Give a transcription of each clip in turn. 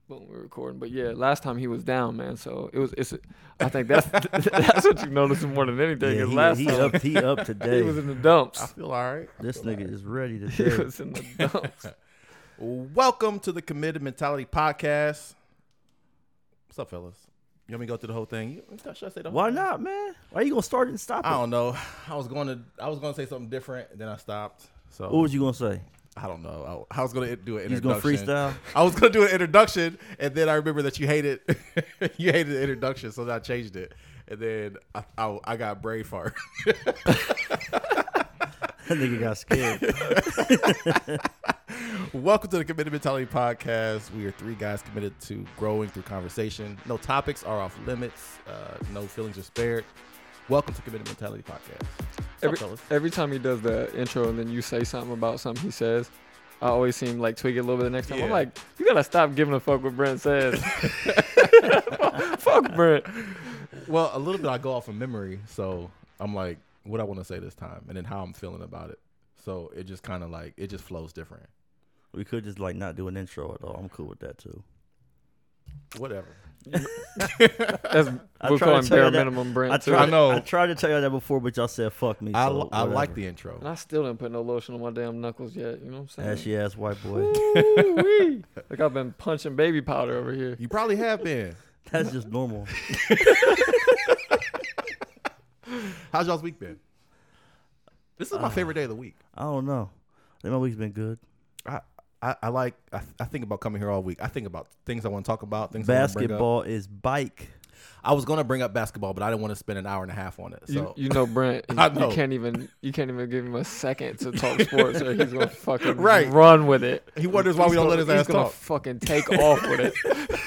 Boom, we're recording. But yeah, last time he was down, man. So I think that's that's what you notice more than anything. Yeah, is last time he up today. he was in the dumps. I feel all right. This nigga is ready He today. was in the dumps. Welcome to the Committed Mentality Podcast. What's up, fellas? You want me to go through the whole thing? Should I say the whole Why thing? not, man? Why you gonna start and stop I it? don't know. I was going to say something different, and then I stopped. So What was you gonna say? I don't know. I was going to do an He's gonna introduction. freestyle. I was going to do an introduction, and then I remember that you hated the introduction, so I changed it. And then I got brain fart. That nigga got scared. Welcome to the Committed Mentality Podcast. We are three guys committed to growing through conversation. No topics are off limits. No feelings are spared. Welcome to Committed Mentality Podcast. What's up, fellas? Every time he does the intro and then you say something about something he says, I always see him like tweak it a little bit the next time. I'm Yeah. like, you gotta stop giving a fuck what Brent says. Fuck Brent. Well, a little bit I go off of memory, so I'm like, what I want to say this time, and then how I'm feeling about it. So it just kind of like, it just flows different. We could just like not do an intro at all. I'm cool with that too. Whatever. That's, I we'll tried call to him tell bare you that- minimum Brent. I too. tried. know. I tried to tell you that before, but y'all said fuck me. I So like whatever. the intro. And I still didn't put no lotion on my damn knuckles yet. You know what I'm saying? Ashy ass white boy. Woo-wee. Like I've been punching baby powder over here. You probably have been. That's just normal. How's y'all's week been? This is my favorite day of the week. I don't know. I think my week's been good. I think about coming here all week. I think about things I want to talk about. Things I wanna bring up. Basketball is bike. I was going to bring up basketball, but I didn't want to spend an hour and a half on it. So You know Brent. I know. You can't even give him a second to talk sports, or he's gonna fucking Right. run with it. he wonders why we don't let his ass He's gonna talk. fucking take off with it.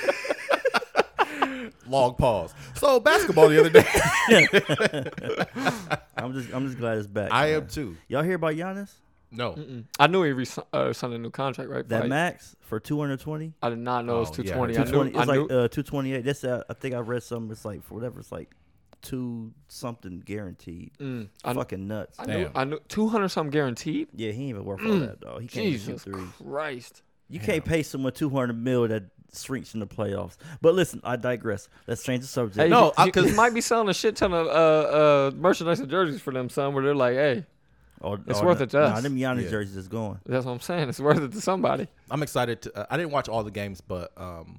Long pause. So basketball the other day. I'm just glad it's back. I man. am too. Y'all hear about Giannis? No. I knew he signed a new contract, right? That Like, max for 220. I did not know it was Oh, yeah. 220. 220. I It's knew. like 228. That's I think I read something. It's like for whatever. It's like 2 something guaranteed. I, Fucking nuts. I knew 200 something guaranteed. Yeah, he ain't even worth all that though. He can't even shoot Jesus threes. Christ. You can't pay someone 200 mil that shrinks in the playoffs. But listen, I digress. Let's change the subject. Hey, No, he might be selling a shit ton of merchandise and jerseys for them, son. Where they're like, hey, it's worth it to Nah, us. them Giannis Yeah. jerseys is going. that's what I'm saying. It's worth it to somebody. I'm excited to. I didn't watch all the games, but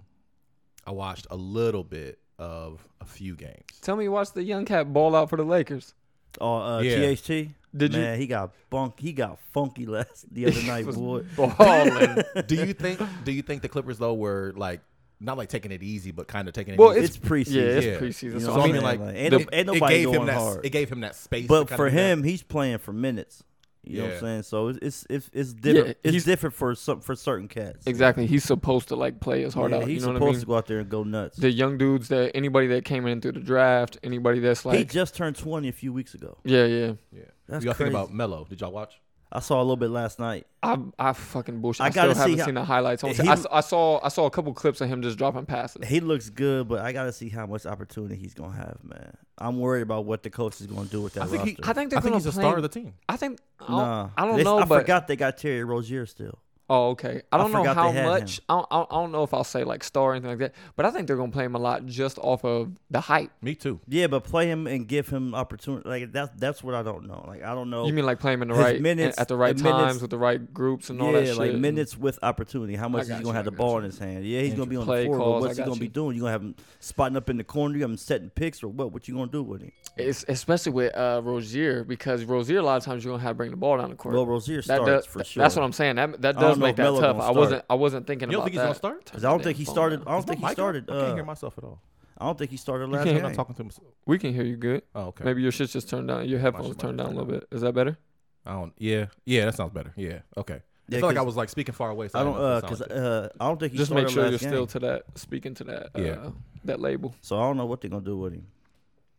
I watched a little bit of a few games. Tell me you watched the young cat ball out for the Lakers. Oh, Yeah. THT. Did Man, he got funky the other night, was boy. balling. Do you think the Clippers though were like not like taking it easy, but kind of taking it Well, easy? It's preseason. Yeah, it's Yeah. preseason. You know So what I I'm mean, saying? like, ain't nobody gave going him that. hard. It gave him that space. But to for kinda do that. him, he's playing for minutes. You know what I'm Yeah. saying? So it's different. Yeah, it's he's- different for certain cats. exactly. He's supposed to like play his heart Yeah, out. he's You know supposed what I mean? to go out there and go nuts. The young dudes anybody that came in through the draft, anybody that's He like, just turned 20 a few weeks ago. yeah. Yeah. That's Y'all think crazy. about Melo? Did y'all watch? I saw a little bit last night. I fucking bullshit. I I gotta still haven't see how- seen the highlights. he- I saw a couple clips of him just dropping passes. He looks good, but I got to see how much opportunity he's going to have, man. I'm worried about what the coach is going to do with that I think roster. I think they're I think gonna he's a play. star of the team. I think. Nah. I don't know, I but forgot they got Terry Rozier still. oh, okay. I don't know forgot how they had much. I don't know if I'll say like star or anything like that. But I think they're gonna play him a lot just off of the hype. Me too. Yeah, but play him and give him opportunity. Like that's what I don't know. Like I don't know. You mean like play him in the His right minutes- at the right the times minutes- with the right groups and yeah, all that shit. like minutes with opportunity. How much is got he you, gonna have I the got ball you. in his hand? Yeah, he's gonna be on the Play floor. calls, But I what's he got gonna be you. doing? You gonna have him spotting up in the corner? You have him setting picks or what? What you gonna do with him? It's especially with Rozier, because Rozier a lot of times you're gonna have to bring the ball down the court. Well, Rozier that starts does, for sure. That's what I'm saying. That don't does know make if that Melo tough. gonna I wasn't thinking You don't about think he's that. gonna start? Because I don't think he started. I don't Is think my he mic started. on? I can't hear myself at all. I don't think he started last can't- I'm not game. talking to him. We can hear you good. Oh, okay. Maybe your shit's just turned down. Your headphones shit might turned be down a turned little bit. Is that better? I don't. Yeah. That sounds better. Yeah. Okay. Yeah, I feel like I 'cause was like speaking far away. So I don't know if it because sounded good. I don't think he Just started make sure last you're game. still to that, speaking to that, Yeah. that label. So I don't know what they're gonna do with him.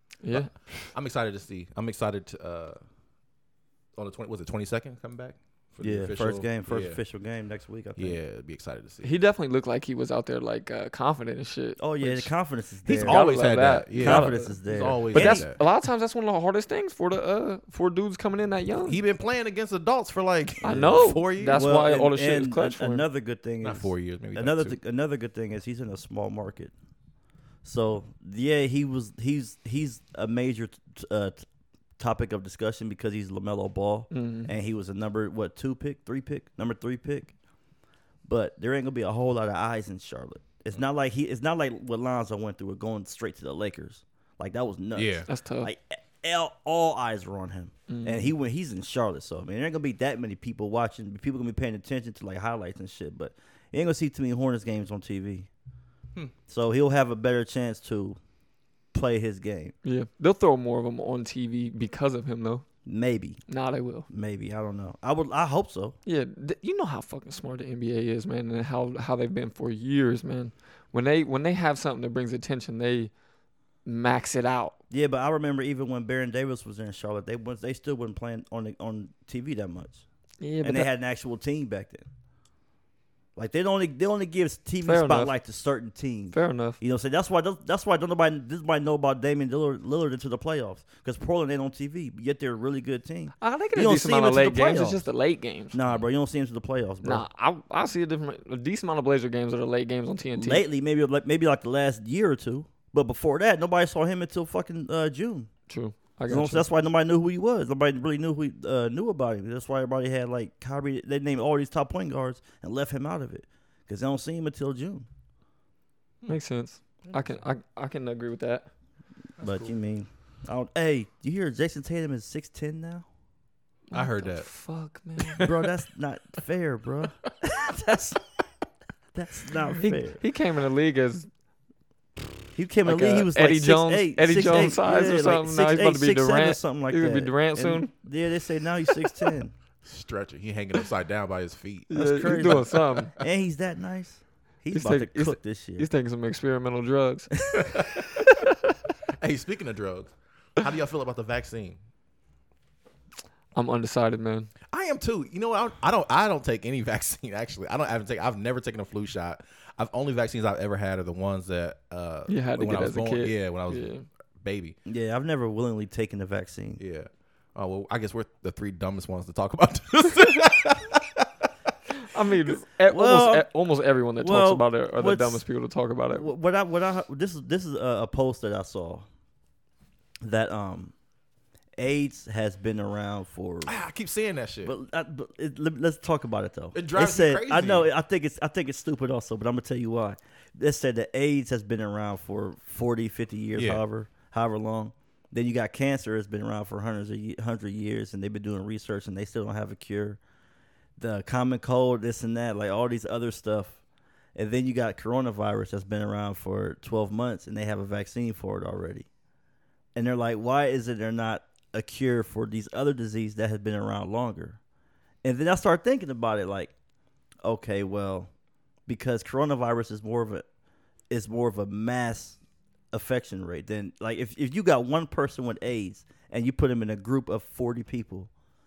Yeah. I'm excited to see. I'm excited to on the 22nd coming back for the official. first official game next week, I think. Yeah, be excited to see. He definitely looked like he was out there like confident and shit. Oh yeah, the which- confidence is there. He's always love had that. that. Yeah. Confidence is there. He's always But had that's that. a lot of times that's one of the hardest things for the for dudes coming in that young. He been playing against adults for like I know. 4 years. That's why all the shit is and clutch for him. Another good thing Not is 4 years, maybe another like 2. another good thing is he's in a small market. So yeah, he's a major topic of discussion because he's LaMelo Ball, Mhm. and he was a number 3 pick. But there ain't gonna be a whole lot of eyes in Charlotte. It's not like what Lonzo went through with going straight to the Lakers. Like that was nuts. Yeah. That's tough. Like all eyes were on him, Mhm. and he's in Charlotte. So I mean, there ain't gonna be that many people watching. People gonna be paying attention to like highlights and shit. But you ain't gonna see too many Hornets games on TV. So he'll have a better chance to play his game. Yeah, they'll throw more of them on TV because of him though. Maybe, Nah, they will. I don't know. I hope so. Yeah, you know how fucking smart the NBA is, man, and how they've been for years, man. When they have something that brings attention, they max it out. Yeah, but I remember even when Baron Davis was in Charlotte, they still wasn't playing on TV that much, Yeah, but and they had an actual team back then. Like they only give TV Fair spotlight to certain teams. fair enough. You know, so that's why don't nobody know about Damian Lillard into the playoffs because Portland ain't on TV, but yet they're a really good team. I think You a don't decent see him amount of into late the games. It's playoffs. just the late games. Nah, bro, you don't see him to the playoffs, bro. Nah, I see a decent amount of Blazer games that are late games on TNT. Lately, maybe like the last year or two, but before that, nobody saw him until fucking June. True. I You got know, you. so that's why nobody knew who he was. Nobody really knew about him. That's why everybody had like Kyrie. They named all these top point guards and left him out of it because they don't see him until June. Makes sense. I can agree with that. But cool. you mean, hey, you hear Jason Tatum is 6'10" now? I heard What the that. Fuck, man. Bro, that's not fair, bro. that's not fair. He came in the league as He came in like the league. He was Eddie like Jones, 6'8", Eddie 6'8", Jones size or yeah, something. Like Now he's about to be 6'8", 6'7", Durant. something like He's that. gonna be Durant And, soon. yeah, they say now he's 6'10", Stretching. He hanging upside down by his feet. That's Yeah, crazy. He's doing something. and he's that nice. He's He's about to taking- cook this year. He's taking some experimental drugs. Hey, speaking of drugs, how do y'all feel about the vaccine? I'm undecided, man. I am too. You know what? I don't take any vaccine. Actually, I've never taken a flu shot. Only vaccines I've ever had are the ones that You had to when get I was as a born. kid. Yeah, when I was Yeah. baby. Yeah, I've never willingly taken the vaccine. Yeah. Oh well, I guess we're the three dumbest ones to talk about this. I mean, Well, almost everyone that well, talks about it are the what's- dumbest people to talk about it. This is a post that I saw that AIDS has been around for. I keep saying that shit. Let's talk about it though. It drives me said, crazy. I know. I think it's stupid also, but I'm gonna tell you why. They said that AIDS has been around for 40, 50 years, Yeah. however long. Then you got cancer has been around for 100 years, and they've been doing research, and they still don't have a cure. The common cold, this and that, like all these other stuff. And then you got coronavirus that's been around for 12 months, and they have a vaccine for it already. And they're like, why is it there not a cure for these other diseases that have been around longer? And then I start thinking about it like, okay, well, because coronavirus is more of a mass affection rate than like if you got one person with AIDS and you put them in a group of 40 people,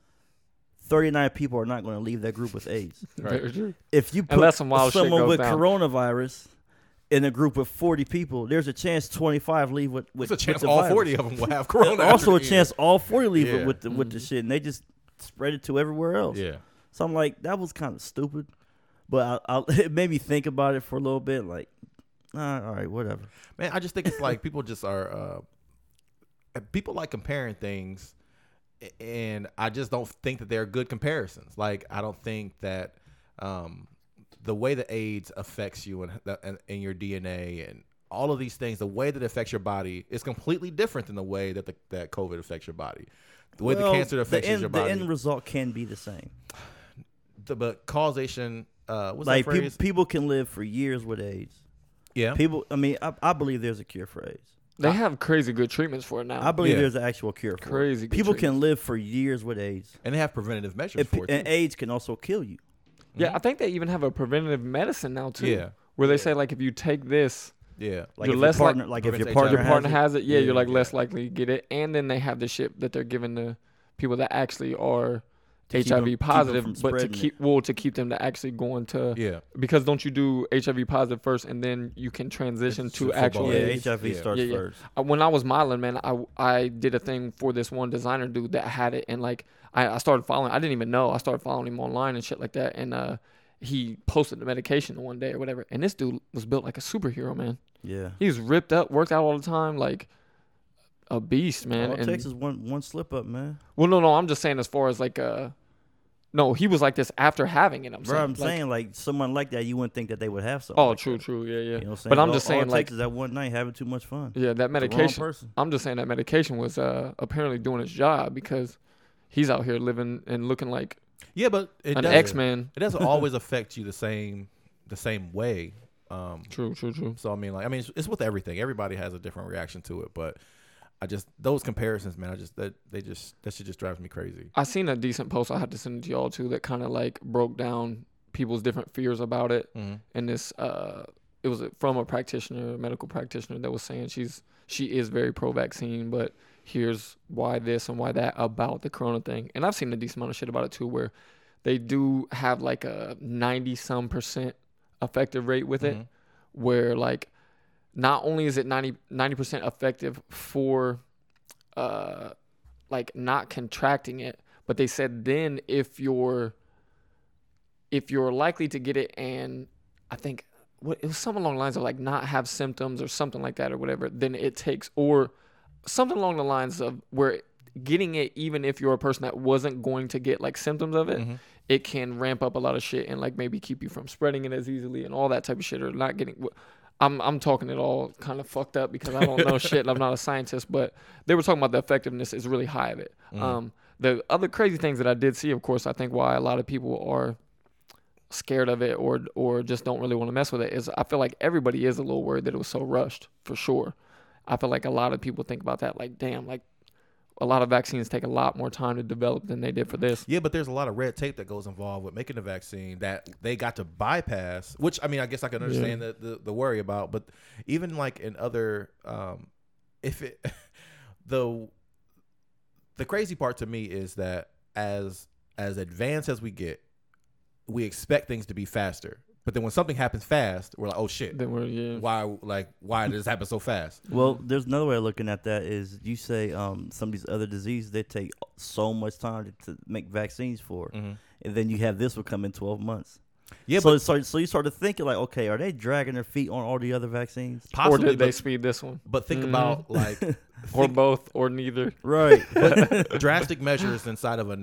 39 people are not going to leave that group with AIDS. Very true. If you put Unless some wild shit someone goes with down. coronavirus in a group of 40 people, there's a chance 25 leave with There's a chance with the all virus. 40 of them will have corona. Also after a the chance all 40 leave Yeah. with the shit, and they just spread it to everywhere else. end. Yeah. So I'm like, that was kind of stupid, but it made me think about it for a little bit. Like, all right, whatever. Man, I just think it's like people just are people like comparing things, and I just don't think that they're good comparisons. Like, I don't think that the way that AIDS affects you and your DNA and all of these things, the way that it affects your body is completely different than the way that that COVID affects your body. The way the cancer affects your body. The end result can be the same. But causation, what's Like that phrase? people can live for years with AIDS. Yeah. I believe there's a cure for AIDS. They have crazy good treatments for it now. I believe Yeah. there's an actual cure for Crazy it. good People can treatments. live for years with AIDS. And they have preventative measures for it. And too. AIDS can also kill you. Yeah, I think they even have a preventative medicine now too. Yeah. Where they say like if you take this, Yeah. Like You're if less your partner, if prevents your HIV. partner, your partner has has it, yeah, you're like yeah. less likely to get it. And then they have the shit that they're giving to people that actually are HIV positive, from but to spreading keep them to actually go into Yeah. because don't you do HIV positive first and then you can transition It's to football. actual Yeah, AIDS? HIV starts Yeah. first. When I was modeling, man, I did a thing for this one designer dude that had it, and like I started following. I didn't even know. I started following him online and shit like that, and he posted the medication one day or whatever, and this dude was built like a superhero, man. Yeah. He was ripped up, worked out all the time, like a beast, man. All it and takes is one slip up, man. well, no, I'm just saying as far as like no, he was like this after having it. Bro, I'm saying like someone like that, you wouldn't think that they would have something. Oh, like true, that. true, yeah, yeah. You know what I'm saying? But I'm All- just all saying, it like, takes is that one night having too much fun. yeah, that With the wrong medication. person. I'm just saying that medication was apparently doing its job because he's out here living and looking like Yeah, but it an doesn't- X-Man. It doesn't always affect you the same way. True. So I mean, it's with everything. Everybody has a different reaction to it, but I just those comparisons, man. That shit just drives me crazy. I seen a decent post. I had to send it to y'all too. That kind of like broke down people's different fears about it. Mm-hmm. And this, it was from a medical practitioner that was saying she is very pro-vaccine, but here's why this and why that about the corona thing. And I've seen a decent amount of shit about it too, where they do have like a 90% effective rate with it, where like not only is it 90% effective for like not contracting it, but they said then if you're likely to get it, and I think it was something along the lines of like not have symptoms or something like that or whatever, then it takes, or something along the lines of where getting it, even if you're a person that wasn't going to get like symptoms of it, it can ramp up a lot of shit and like maybe keep you from spreading it as easily and all that type of shit, or not getting. I'm talking it all kind of fucked up because I don't know shit and I'm not a scientist, but they were talking about the effectiveness is really high of it. The other crazy things that I did see, of course, I think why a lot of people are scared of it or just don't really want to mess with it is I feel like everybody is a little worried that it was so rushed, for sure. I feel like a lot of people think about that like, damn, like a lot of vaccines take a lot more time to develop than they did for this. Yeah, but there's a lot of red tape that goes involved with making the vaccine that they got to bypass, which I mean, I guess I can understand the worry about, but even like in other, if it, the crazy part to me is that as advanced as we get, we expect things to be faster. But then when something happens fast, we're like, oh shit. Then Why did this happen so fast? Well, there's another way of looking at that is you say some of these other diseases, they take so much time to make vaccines for. And then you have this will come in 12 months. Yeah, so you start to thinking like, okay, are they dragging their feet on all the other vaccines? Possibly, or did they speed this one? But think about like, or both, or neither. Right. Drastic measures inside of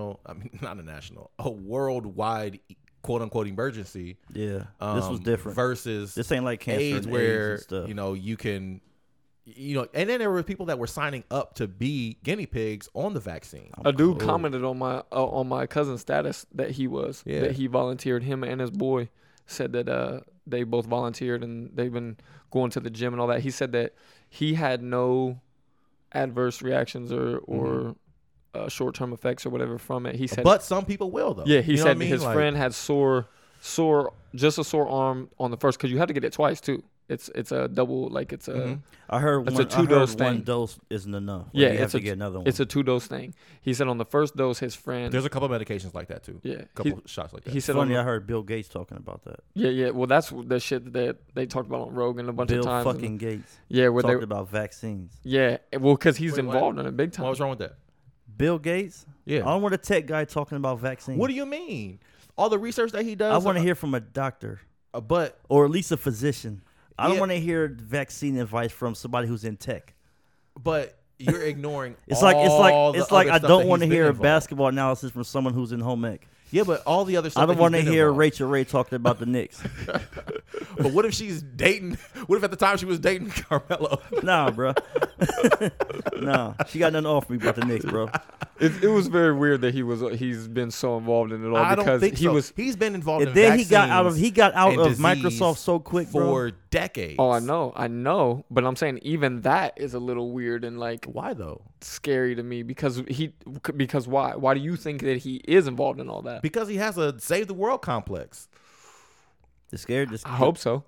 a worldwide quote unquote emergency. Yeah, this was different. Versus this ain't like cancer AIDS, and where AIDS and stuff. you can. And then there were people that were signing up to be guinea pigs on the vaccine. A dude commented on my cousin's status that he volunteered. Him and his boy said that they both volunteered and they've been going to the gym and all that. He said that he had no adverse reactions or short-term effects or whatever from it. He said, but some people will though. Yeah, he said his friend had just a sore arm on the first, because you had to get it twice too. It's a double, like it's a. I heard it's a 2-dose thing. One dose isn't enough. Yeah, you have to get another one. It's a 2-dose thing. He said on the first dose, his friend. There's a couple of medications like that too. Yeah, a couple shots like that. He said, "Funny, I heard Bill Gates talking about that." Yeah. Well, that's the shit that they talked about on Rogan a bunch of times. Bill fucking Gates. Yeah, where talked about vaccines. Yeah, well, because he's involved in it big time. What was wrong with that? Bill Gates. Yeah, I don't want a tech guy talking about vaccines. What do you mean? All the research that he does. I want to hear from a doctor, or at least a physician. I don't want to hear vaccine advice from somebody who's in tech. But you're ignoring. It's like I don't want to hear a basketball analysis from someone who's in home ec. Yeah, but all the other stuff. I don't want to hear Rachel Ray talking about the Knicks. But what if she's dating? What if at the time she was dating Carmelo? Nah, bro. Nah, she got nothing off me about the Knicks, bro. It was very weird that he's been so involved in it all. I because don't think so. He's been involved. And then he got out of Microsoft so quick, for bro. decades. Oh, I know, but I'm saying even that is a little weird and like why though? Scary to me because why? Why do you think that he is involved in all that? Because he has a save the world complex. The scared. I hope so.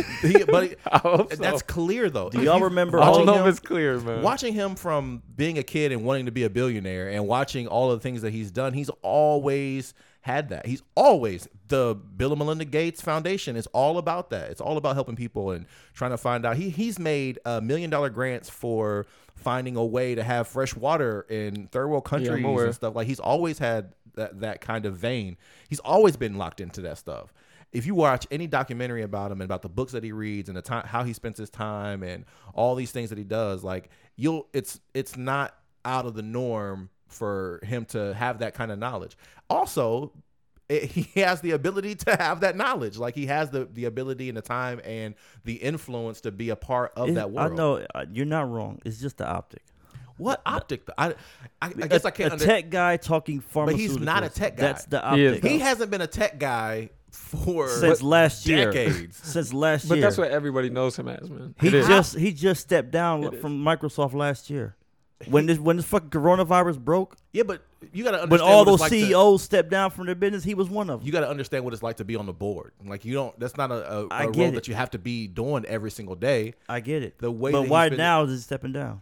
I hope so. That's clear though. Do y'all remember? I don't know him? if it's clear, man. Watching him from being a kid and wanting to be a billionaire, and watching all of the things that he's done, he's always had that. He's always the Bill and Melinda Gates Foundation is all about that. It's all about helping people and trying to find out. He's made $1 million grants for finding a way to have fresh water in third world countries and stuff. Like he's always had that kind of vein. He's always been locked into that stuff. If you watch any documentary about him and about the books that he reads and the time how he spends his time and all these things that he does, like it's not out of the norm for him to have that kind of knowledge. Also, he has the ability to have that knowledge. Like he has the ability and the time and the influence to be a part of that world. I know you're not wrong. It's just the optic. What optic? I guess I can't. A tech guy talking pharmaceuticals. But he's not a tech guy. That's the optic. He hasn't been a tech guy for since last year. Decades. Since last But year. that's what everybody knows him as, man. He just stepped down from Microsoft last year. When this fucking coronavirus broke. Yeah, but you got to understand when all those like CEOs stepped down from their business, he was one of them. You got to understand what it's like to be on the board. Like you don't. That's not a role that you have to be doing every single day. I get it. The way, but why now is he stepping down?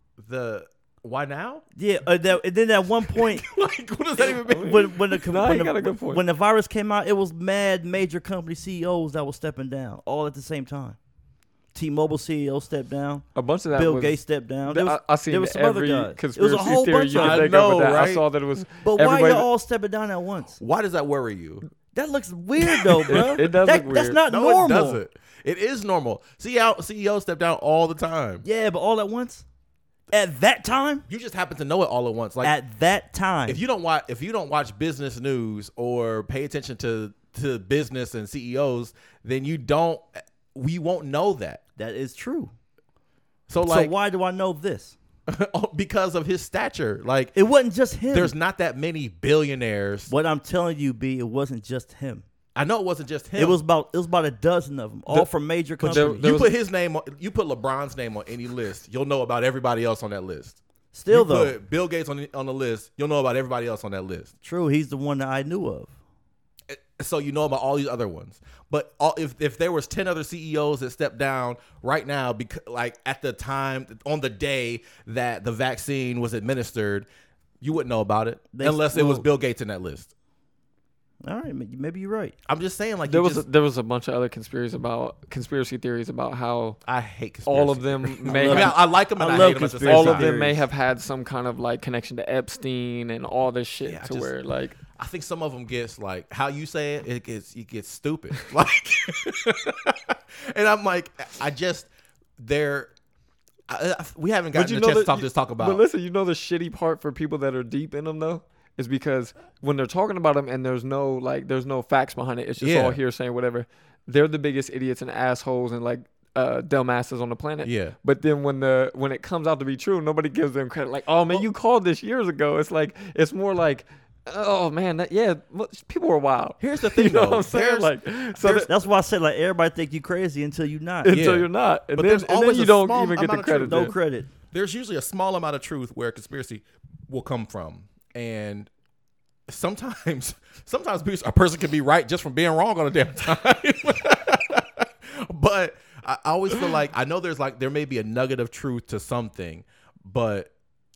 Why now? Yeah, and then at one point, like what does that even mean? When the virus came out, it was mad major company CEOs that were stepping down all at the same time. T-Mobile CEO stepped down. A bunch of that. Bill Gates stepped down. I seen there was some every other guys. conspiracy it was a whole theory bunch you of could think know, of with that. right? I saw that it was. But why y'all all stepping down at once? Why does that worry you? That looks weird though, bro. It does look weird. That's not no, normal. It doesn't. It is normal. CEO step down all the time. Yeah, but all at once. At that time, you just happen to know it all at once. Like at that time, if you don't watch business news or pay attention to business and CEOs, then we won't know that. That is true. So why do I know this? Because of his stature. Like it wasn't just him. There's not that many billionaires. What I'm telling you, B, it wasn't just him. I know it wasn't just him. It was about a dozen of them, all from major companies. You put his name on, you put LeBron's name on any list, you'll know about everybody else on that list. Still you put Bill Gates on the list, you'll know about everybody else on that list. True, he's the one that I knew of. So you know about all these other ones. But if there was 10 other CEOs that stepped down right now, because like at the time on the day that the vaccine was administered, you wouldn't know about it unless it was Bill Gates in that list. All right, maybe you're right. I'm just saying, like there was a bunch of other conspiracy theories about how I hate conspiracy. All of them may. I like them. And I hate them. All of them may have had some kind of like connection to Epstein and all this shit where like. I think some of them gets like how you say it gets stupid. Like, and I'm like, we haven't gotten a chance to talk about. But listen, the shitty part for people that are deep in them though. Is because when they're talking about them and there's no facts behind it, it's just all hearsay, whatever. They're the biggest idiots and assholes and like dumbasses on the planet. Yeah. But then when it comes out to be true, nobody gives them credit. Like, oh man, you called this years ago. It's like it's more like, oh man, people were wild. Here's the thing, though. What I'm saying? That's why I said like everybody think you crazy until you're not. Until you're not, and then you don't even get the credit. No credit. There's usually a small amount of truth where conspiracy will come from. And sometimes a person can be right just from being wrong on a damn time. But I always feel like I know there may be a nugget of truth to something, but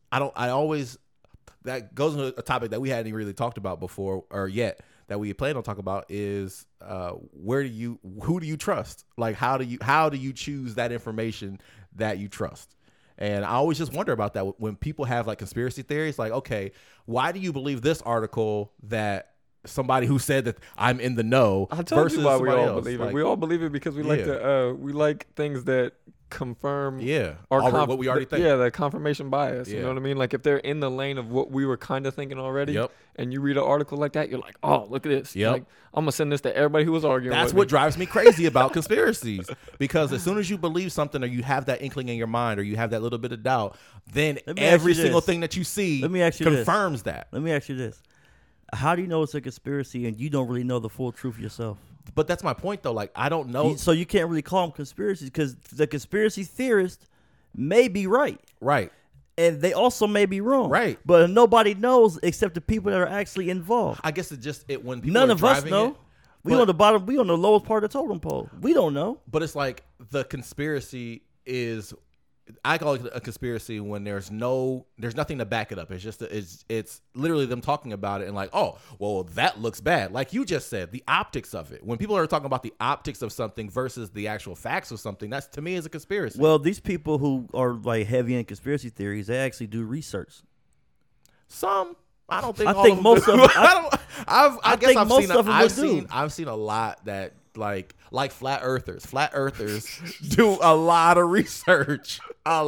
that goes into a topic that we hadn't really talked about before or yet that we plan on talking about is who do you trust? Like how do you choose that information that you trust? And I always just wonder about that when people have like conspiracy theories, like, okay, why do you believe this article that somebody who said that I'm in the know versus why we all else? believe it. We all believe it because we like things that confirm what we already think. Yeah, the confirmation bias. You know what I mean? Like if they're in the lane of what we were kind of thinking already, and you read an article like that, you're like, oh, look at this. Yep. Like, I'm gonna send this to everybody who was arguing. That's what drives me crazy about conspiracies, because as soon as you believe something or you have that inkling in your mind or you have that little bit of doubt, then every single thing that you see confirms that. Let me ask you this. How do you know it's a conspiracy and you don't really know the full truth yourself? But that's my point, though. Like, I don't know. So you can't really call them conspiracies because the conspiracy theorist may be right. Right. And they also may be wrong. Right. But nobody knows except the people that are actually involved. I guess when people None are of us driving know. We on the bottom. We on the lowest part of the totem pole. We don't know. But it's like the conspiracy is. I call it a conspiracy when there's nothing to back it up. It's just it's literally them talking about it and like, oh, well, that looks bad. Like you just said, the optics of it. When people are talking about the optics of something versus the actual facts of something, that's to me is a conspiracy. Well, these people who are like heavy in conspiracy theories, they actually do research. Some. I don't think. I think most of them. I guess think most of them do. I've seen a lot that like flat earthers. Flat earthers do a lot of research,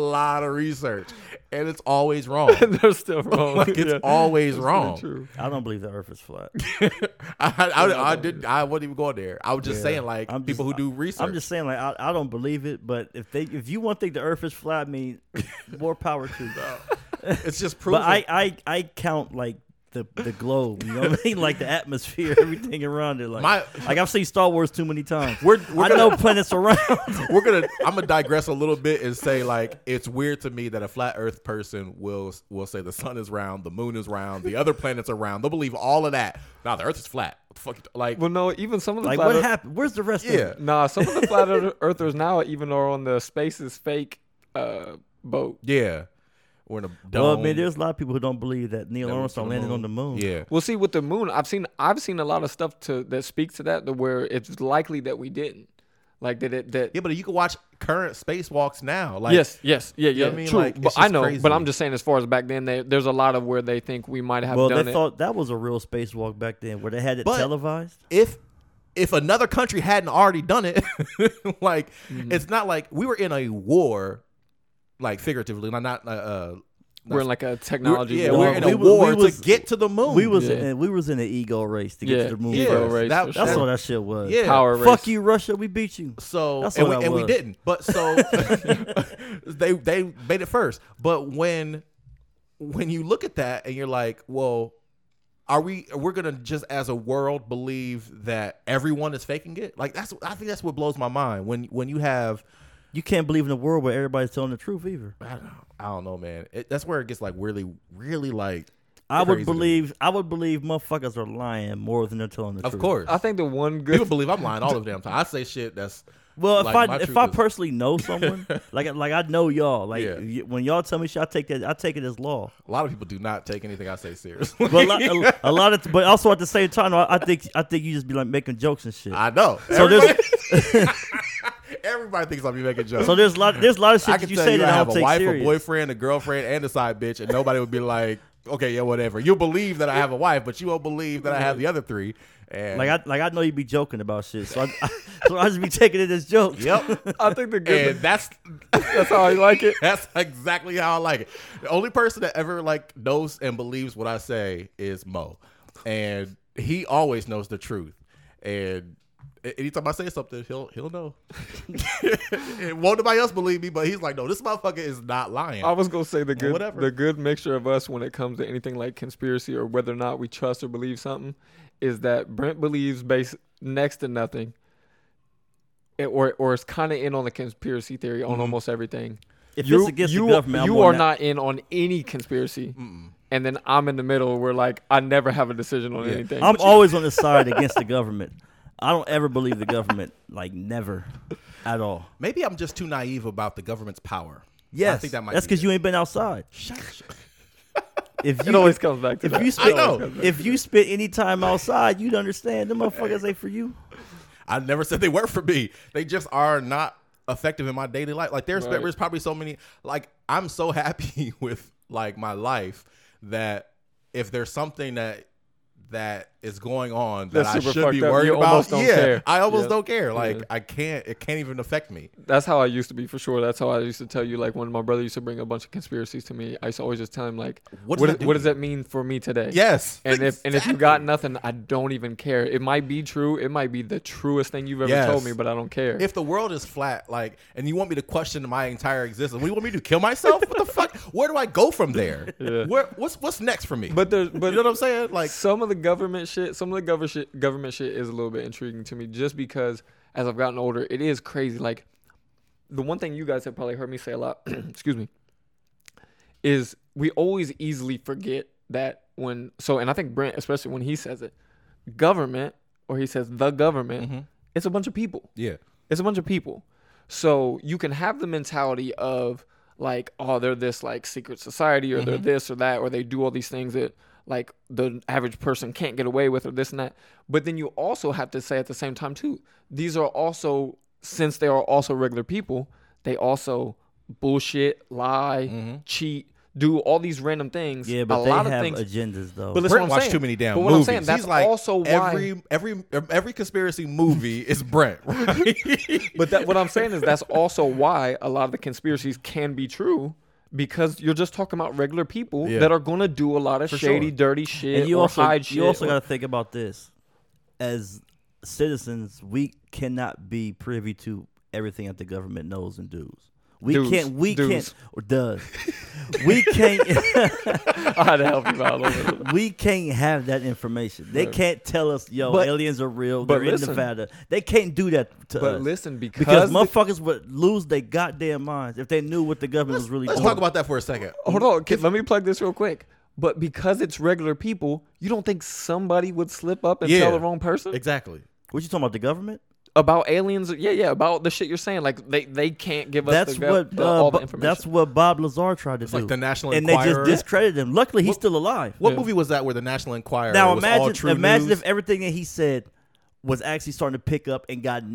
and it's always wrong. They're still wrong. Like it's always wrong. True. I don't believe the Earth is flat. I wasn't even going there. I was just saying like people who do research. I'm just saying like I don't believe it, but if you want to think the Earth is flat, I mean, more power to you. It's just proven. But I count like the globe, you know what I mean? Like the atmosphere, everything around it. Like I've seen Star Wars too many times. I know planets around. I'm gonna digress a little bit and say like it's weird to me that a flat Earth person will say the sun is round, the moon is round, the other planets are round. They'll believe all of that. Nah, the Earth is flat. What the fuck? Like, well, no, even some of the like flat what happened? Where's the rest of it? Nah, some of the flat earthers now even are on the space is fake boat. Yeah. Or in a dome. Well, I mean, there's a lot of people who don't believe that Neil Armstrong landed on the moon. Yeah. Well, see, with the moon, I've seen a lot of stuff that speaks to that, where it's likely that we didn't. Like that. Yeah, but you can watch current spacewalks now. Like yes, yeah. You know what I mean? True, like, but I know. crazy. But I'm just saying, as far as back then, there's a lot of where they think we might have well, done it. they thought that was a real spacewalk back then, where they had it televised. If another country hadn't already done it, like it's not like we were in a war, like figuratively, not. We're in like a technology. We're in a war to get to the moon. We was in an ego race to get to the moon. Ego race. That's what that shit was. Yeah. Power race. Fuck you, Russia. We beat you. So that's and we didn't. But so they made it first. But when you look at that and you're like, well, we're gonna just as a world believe that everyone is faking it? Like I think that's what blows my mind when you have. You can't believe in a world where everybody's telling the truth either. I don't know, man. That's where it gets like really, really like. I would believe motherfuckers are lying more than they're telling the truth. Of course, I think the one good people believe I'm lying all the damn time. I say shit that's. Well, like, if I personally know someone, like I know y'all, like when y'all tell me shit, I take it as law. A lot of people do not take anything I say seriously. But a lot of, but also at the same time, I think you just be like making jokes and shit. I know. So Everybody thinks I'll be making jokes. So there's a lot of shit I that can you tell say you that I I have don't a take wife, serious. a boyfriend, a girlfriend, and a side bitch, and nobody would be like, okay, yeah, whatever. You'll believe that I have a wife, but you won't believe that I have the other three. And I know you be joking about shit, so I just be taking it as jokes. Yep. I think the good. And that's how I like it. That's exactly how I like it. The only person that ever like knows and believes what I say is Mo, and he always knows the truth. And anytime I say something, he'll know. Won't nobody else believe me, but he's like, no, this motherfucker is not lying. I was gonna say the good mixture of us when it comes to anything like conspiracy or whether or not we trust or believe something is that Brent believes next to nothing, or is kind of in on the conspiracy theory on almost everything. If it's against the government, you are not in on any conspiracy. And then I'm in the middle where like I never have a decision on anything. I'm always on the side against the government. I don't ever believe the government, like never, at all. Maybe I'm just too naive about the government's power. Yes, I think that might. That's because you ain't been outside. It always comes back to that. If you spend any time outside, you'd understand. Them motherfuckers ain't for you. I never said they were for me. They just are not effective in my daily life. Like there's probably so many. Like I'm so happy with like my life that if there's something that is going on that I should be worried about, I almost don't care. Like it can't even affect me. That's how I used to be for sure. That's how I used to tell you. Like when my brother used to bring a bunch of conspiracies to me, I used to always just tell him like, what does that mean for me today? Yes. And if you got nothing, I don't even care. It might be true. It might be the truest thing you've ever told me, but I don't care. If the world is flat, like, and you want me to question my entire existence, what do you want me to kill myself? What the fuck? Where do I go from there? Yeah. What's next for me? But you know what I'm saying? Like some of the government shit is a little bit intriguing to me just because as I've gotten older, it is crazy. Like the one thing you guys have probably heard me say a lot, excuse me, is we always easily forget that and I think Brent, especially when he says it, government or he says the government, it's a bunch of people. Yeah. It's a bunch of people. So you can have the mentality of like, oh, they're this like secret society, or they're this or that, or they do all these things that like the average person can't get away with, or this and that. But then you also have to say at the same time too, these are also, since they are also regular people, they also bullshit, lie, cheat, do all these random things. Yeah, but a they lot have of things. agendas though. But listen, Brent what I'm watched saying. too many damn But movies. what I'm saying, that's He's like, also why every conspiracy movie is Brent, right? But what I'm saying is that's also why a lot of the conspiracies can be true, because you're just talking about regular people that are gonna do a lot of shady, dirty shit, and you or also hide shit. you also got to think about this. As citizens, we cannot be privy to everything that the government knows and does. We can't or does. We can't I had to help you out a little bit. we can't have that information. They can't tell us, aliens are real. but They're listen, in Nevada. They can't do that to us. But listen, because motherfuckers would lose their goddamn minds if they knew what the government was really Let's doing. talk about that for a second. hold on, let me plug this real quick. But because it's regular people, you don't think somebody would slip up and tell the wrong person? Exactly. What you talking about, the government? About aliens, about the shit you're saying. Like they can't give us all the information. That's what Bob Lazar tried to do. Like the National and Enquirer. they just discredited him. Luckily, he's still alive. What movie was that where the National Enquirer Now was all true imagine news? if everything that he said was actually starting to pick up and got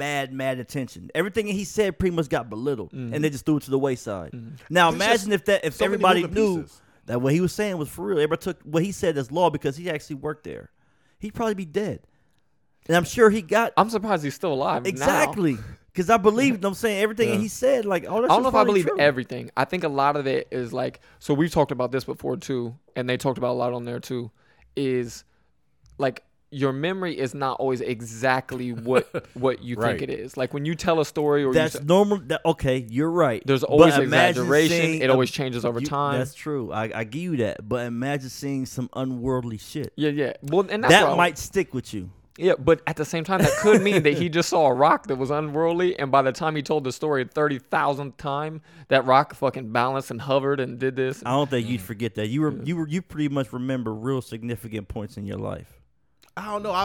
mad attention. Everything that he said pretty much got belittled, and they just threw it to the wayside. Now imagine if so many everybody moving knew pieces. that what he was saying was for real. Everybody took what he said as law because he actually worked there. He'd probably be dead. And I'm sure he got... I'm surprised he's still alive now. Exactly. Because I believed him saying everything that he said. Like, oh, that's I don't know if I believe true. everything. I think a lot of it is like, so we've talked about this before too, and they talked about a lot on there too, is like your memory is not always exactly what you Right. think it is. Like when you tell a story or That's normal. Okay, you're right. there's always But imagine exaggeration. seeing It always changes over time. That's true. I give you that. But imagine seeing some unworldly shit. Yeah. Well, and that's That why might stick with you. Yeah, but at the same time, that could mean that he just saw a rock that was unworldly, and by the time he told the story 30,000th time, that rock fucking balanced and hovered and did this. I don't think you'd forget that. You pretty much remember real significant points in your life. I don't know.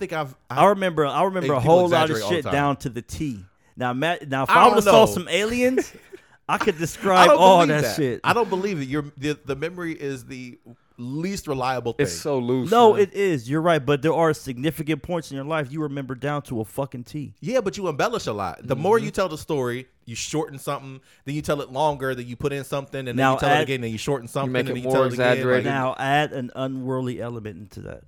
I remember a people whole lot of exaggerate all the shit time. down to the T. Now if I I would have don't saw know. some aliens, I could I describe don't all believe that shit. I don't believe that the memory is the least reliable thing. It's so loose. No, man. it is. You're right, but there are significant points in your life you remember down to a fucking T. Yeah, but you embellish a lot. The more you tell the story, you shorten something, then you tell it longer, then you put in something, and then Now you tell it add- again, then you shorten something, make and then it you more tell it again. exaggerated. Now add an unworldly element into that.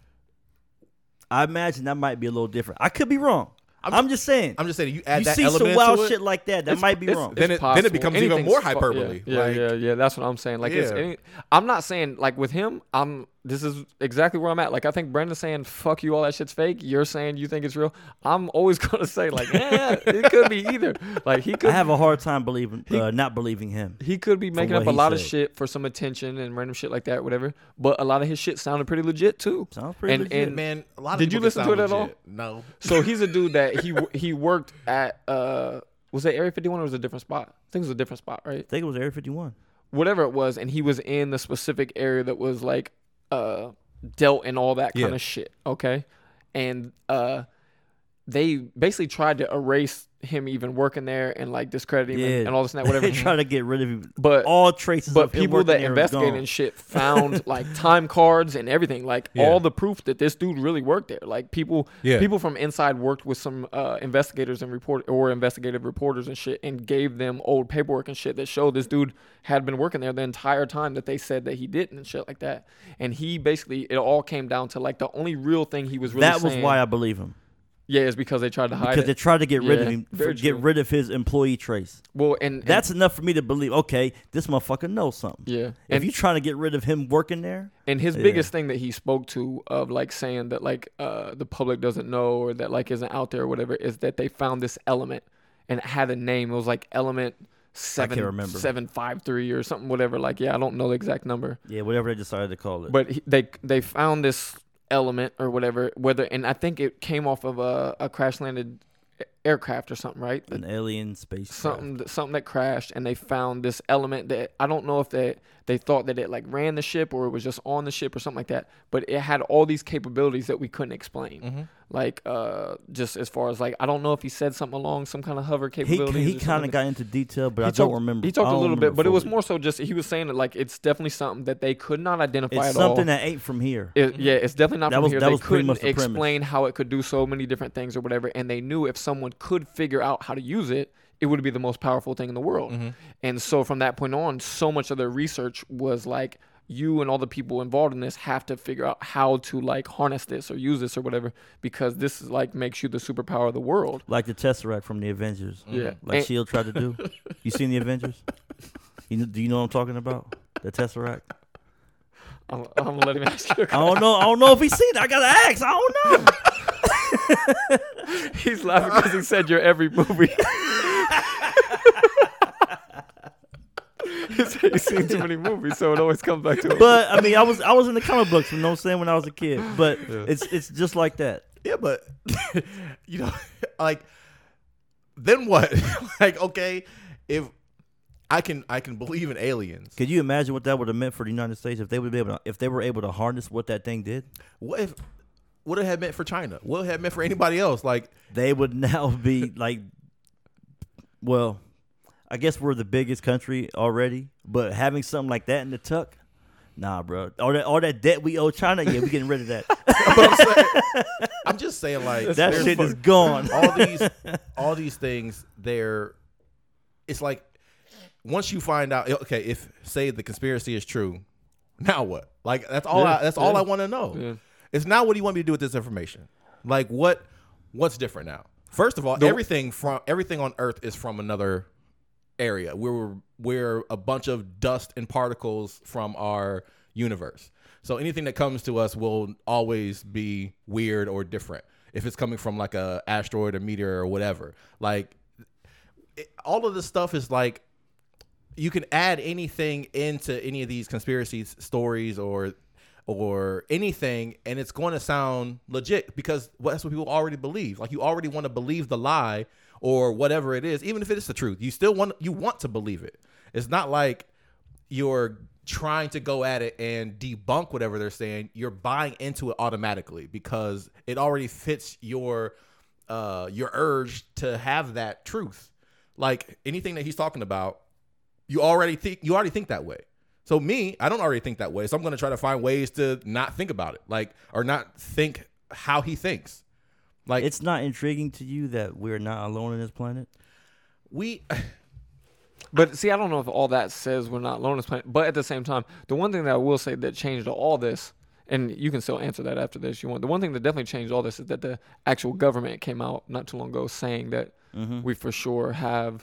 I imagine that might be a little different. I could be wrong. I'm just saying. I'm just saying, you add You that see element some wild to it, shit like that. That might be wrong. Then it possible. becomes even Anything's more hyperbole. Yeah. That's what I'm saying. Like, I'm not saying like with him. This is exactly where I'm at. Like, I think Brenda's saying "fuck you," all that shit's fake. You're saying you think it's real. I'm always gonna say like, it could be either. Like he could. I have a hard time not believing him. He could be making what up a he lot of said. shit for some attention and random shit like that, whatever. But a lot of his shit sounded pretty legit too. Sounds pretty legit. Man, a lot of Did you people listen can to it sound at all? legit. No. So he's a dude that he worked at was it Area 51 or was it a different spot? I think it was a different spot, right? I think it was Area 51. Whatever it was, and he was in the specific area that was like dealt in all that kind of shit. Okay, and they basically tried to erase him even working there and like discredit him and all this and that, whatever. They try to get rid of him. But all traces But of him people working that there is investigate gone. and shit found like time cards and everything, like all the proof that this dude really worked there. Like people from inside worked with some investigators and investigative reporters and shit, and gave them old paperwork and shit that showed this dude had been working there the entire time that they said that he didn't and shit like that. And he basically, it all came down to like the only real thing he was really That was saying, why I believe him. Yeah, it's because they tried to hide Because they it. tried to get rid of Yeah, him, very get true. rid of his employee trace. Well, and That's enough for me to believe, okay, this motherfucker knows something. yeah. If And you're trying to get rid of him working there, And his biggest thing that he spoke to of like saying that like the public doesn't know or that like isn't out there or whatever is that they found this element and it had a name. It was like element can't remember. 753 or something, whatever. Like, yeah, I don't know the exact number. yeah, whatever they decided to call it. But they found this element or whatever, and I think it came off of a crash landed aircraft or something, right? An alien space. Something that crashed, and they found this element that I don't know if they thought that it like ran the ship or it was just on the ship or something like that, but it had all these capabilities that we couldn't explain. Mm-hmm. Like just as far as like, I don't know if he said something along some kind of hover capabilities. He kind of got into detail, but I don't remember. He talked a little bit, but it was more so just he was saying that like it's definitely something that they could not identify it's at all. Something that ain't from here. Yeah, it's definitely not That from was- here. that They was pretty much couldn't the premise. explain how it could do so many different things or whatever, and they knew if someone could figure out how to use it, it would be the most powerful thing in the world. Mm-hmm. And so from that point on, so much of their research was like, you and all the people involved in this have to figure out how to like harness this or use this or whatever, because this is like makes you the superpower of the world. Like the Tesseract from the Avengers. Yeah. Like And- S.H.I.E.L.D. tried to do. You seen the Avengers? Do you know what I'm talking about? The Tesseract? I'm gonna let him ask you. I don't know if he's seen it. I gotta ask. I don't know. He's laughing because he said you're every movie. He said he's seen too many movies, so it always comes back to him. But I mean, I was in the comic books, you know what I'm saying, when I was a kid. But it's just like that. Yeah, but you know, like, then what? Like, okay, if I can believe in aliens. Could you imagine what that would have meant for the United States if they were able to harness what that thing did? What it had meant for China? What it had meant for anybody else? Like, They would now be like, well, I guess we're the biggest country already, but having something like that in the tuck, nah, bro. All that debt we owe China, yeah, we getting rid of that. I'm just saying, like, that there's shit is gone. all these things. It's like, once you find out, okay, if say the conspiracy is true, now what? Like, that's all. All I want to know. Yeah. It's now, what do you want me to do with this information? Like, what's different now? First of all, everything on Earth is from another area. We're a bunch of dust and particles from our universe. So anything that comes to us will always be weird or different. If it's coming from like a asteroid or meteor or whatever, like all of this stuff is like, you can add anything into any of these conspiracy stories or anything, and it's going to sound legit because that's what people already believe. Like, you already want to believe the lie or whatever it is, even if it is the truth. You still want to believe it. It's not like you're trying to go at it and debunk whatever they're saying. You're buying into it automatically because it already fits your urge to have that truth. Like, anything that he's talking about, you already think that way. So me, I don't already think that way. So I'm going to try to find ways to not think about it, like, or not think how he thinks. Like, It's not intriguing to you that we're not alone in this planet? But see, I don't know if all that says we're not alone on this planet. But at the same time, the one thing that I will say that changed all this, and you can still answer that after this if you want. The one thing that definitely changed all this is that the actual government came out not too long ago saying that we for sure have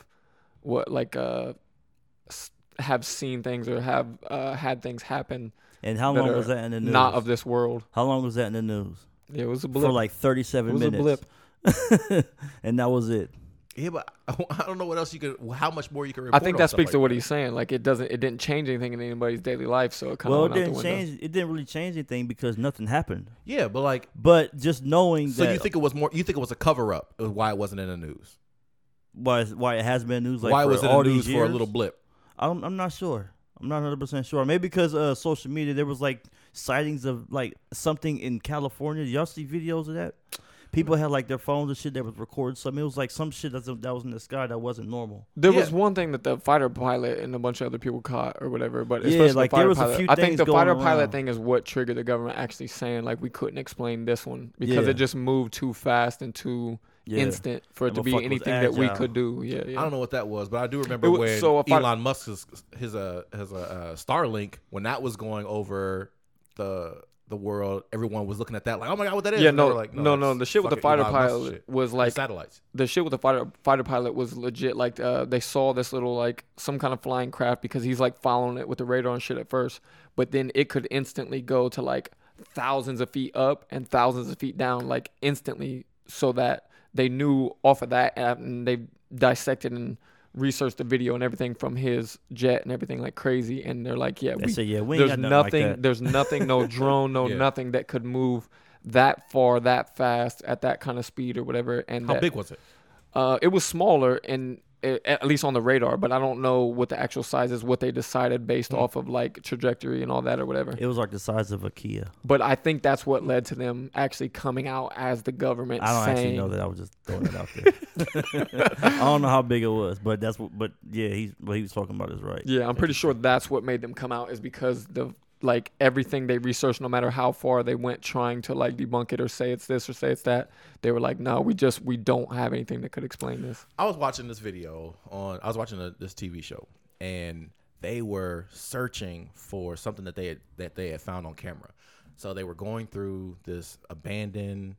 have seen things or have had things happen. And how long was that in the news? Not of this world. How long was that in the news? Yeah, it was a blip. For like 37 minutes. It was a blip. And that was it. Yeah, but I don't know what else how much more you can report. I think on that stuff speaks like to what that. he's saying. Like, it didn't change anything in anybody's daily life, so it kind Well, of it went out didn't the window. change. It didn't really change anything because nothing happened. Yeah, but like, But just knowing so that, you think it was more? You think it was a cover up of why it wasn't in the news? why it has been news like Why for was it all in the news these for a years? little blip? I'm not sure. I'm not 100% sure. Maybe because social media, there was like sightings of like something in California. Did y'all see videos of that? People had like their phones and shit that was recording something. It was like some shit that was in the sky that wasn't normal. There Yeah. was one thing that the fighter pilot and a bunch of other people caught or whatever, but Yeah, especially like, the fighter there was a pilot. few I think things the going fighter pilot around. thing is what triggered the government actually saying like we couldn't explain this one because Yeah. it just moved too fast and too Yeah. instant for it That to be motherfucker was anything that we agile. could do. Yeah, I don't know what that was, but I do remember It was- when so if I- Elon Musk's his Starlink, when that was going over the world, everyone was looking at that like, oh my god, what that is? Yeah, And they no, were like, no. that's The shit with the fucking fighter Elon Musk pilot shit. was The like satellites. the shit with the fighter pilot was legit. Like they saw this little like some kind of flying craft because he's like following it with the radar and shit at first, but then it could instantly go to like thousands of feet up and thousands of feet down like instantly, so that they knew off of that, and they dissected and researched the video and everything from his jet and everything like crazy, and they're like, yeah, They say, yeah, we ain't there's got nothing nothing, like that. there's nothing, no drone, no Yeah. nothing that could move that far, that fast, at that kind of speed or whatever. And How that, big was it? It was smaller and at least on the radar, but I don't know what the actual size is, what they decided based off of like trajectory and all that or whatever. It was like the size of a Kia. But I think that's what led to them actually coming out as the government. I don't actually know that. I was just throwing it out there. I don't know how big it was, but that's what. But yeah, what he was talking about is right. Yeah, I'm pretty sure that's what made them come out is because like everything they researched, no matter how far they went trying to like debunk it or say it's this or say it's that, they were like, no, we don't have anything that could explain this. I was watching this video I was watching this TV show, and they were searching for something that they had found on camera. So they were going through this abandoned,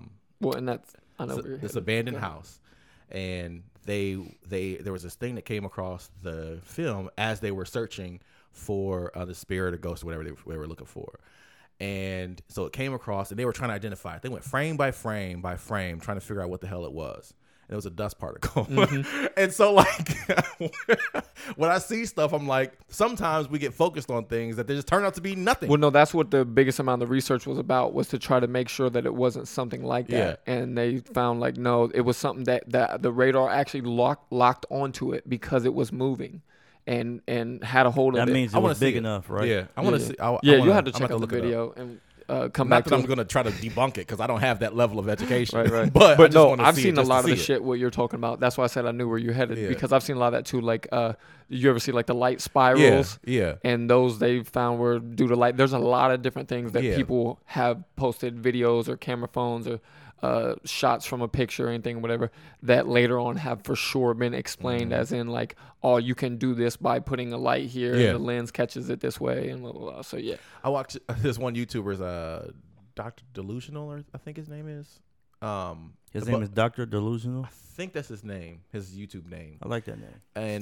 this abandoned house, and there was this thing that came across the film as they were searching for the spirit or ghost or whatever they were looking for. And so it came across, and they were trying to identify it. They went frame by frame by frame trying to figure out what the hell it was. And it was a dust particle. Mm-hmm. And so like when I see stuff, I'm like, sometimes we get focused on things that they just turn out to be nothing. Well, no, that's what the biggest amount of research was about, was to try to make sure that it wasn't something like that. Yeah. And they found like, no, it was something that the radar actually locked onto it because it was moving. And had a hold of it. That means it was big enough, right? Yeah, I want to see. You had to check out the video and come back. Not that I'm going to try to debunk it because I don't have that level of education. Right. But no, I've seen a lot of the shit what you're talking about. That's why I said I knew where you're headed because I've seen a lot of that too. Like, you ever see like the light spirals? Yeah. And those they found were due to light. There's a lot of different things that people have posted videos or camera phones or shots from a picture or anything, whatever, that later on have for sure been explained as in like, oh, you can do this by putting a light here and the lens catches it this way and blah, blah, blah. So yeah. I watched this one YouTuber's Dr. Delusional, or I think his name is. His name is Dr. Delusional? I think that's his name, his YouTube name. I like that name.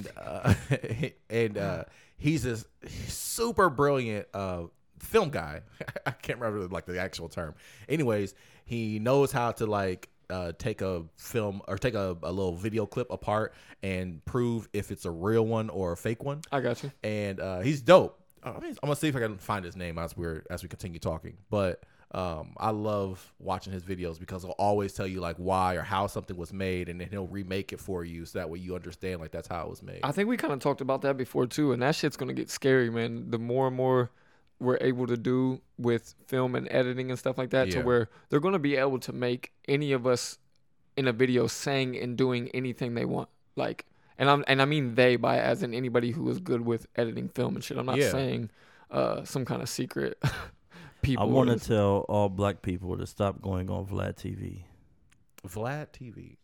And he's this super brilliant film guy. I can't remember like the actual term. Anyways, he knows how to like take a film or take a little video clip apart and prove if it's a real one or a fake one. I got you. And he's dope. I'm gonna see if I can find his name as we continue talking. But I love watching his videos because he'll always tell you like why or how something was made, and then he'll remake it for you so that way you understand like that's how it was made. I think we kind of talked about that before too, and that shit's gonna get scary, man. The more and more we're able to do with film and editing and stuff like that, to where they're going to be able to make any of us in a video saying and doing anything they want. Like, and I mean they by as in anybody who is good with editing film and shit. I'm not saying some kind of secret people. I want to tell all black people to stop going on Vlad TV. Vlad TV.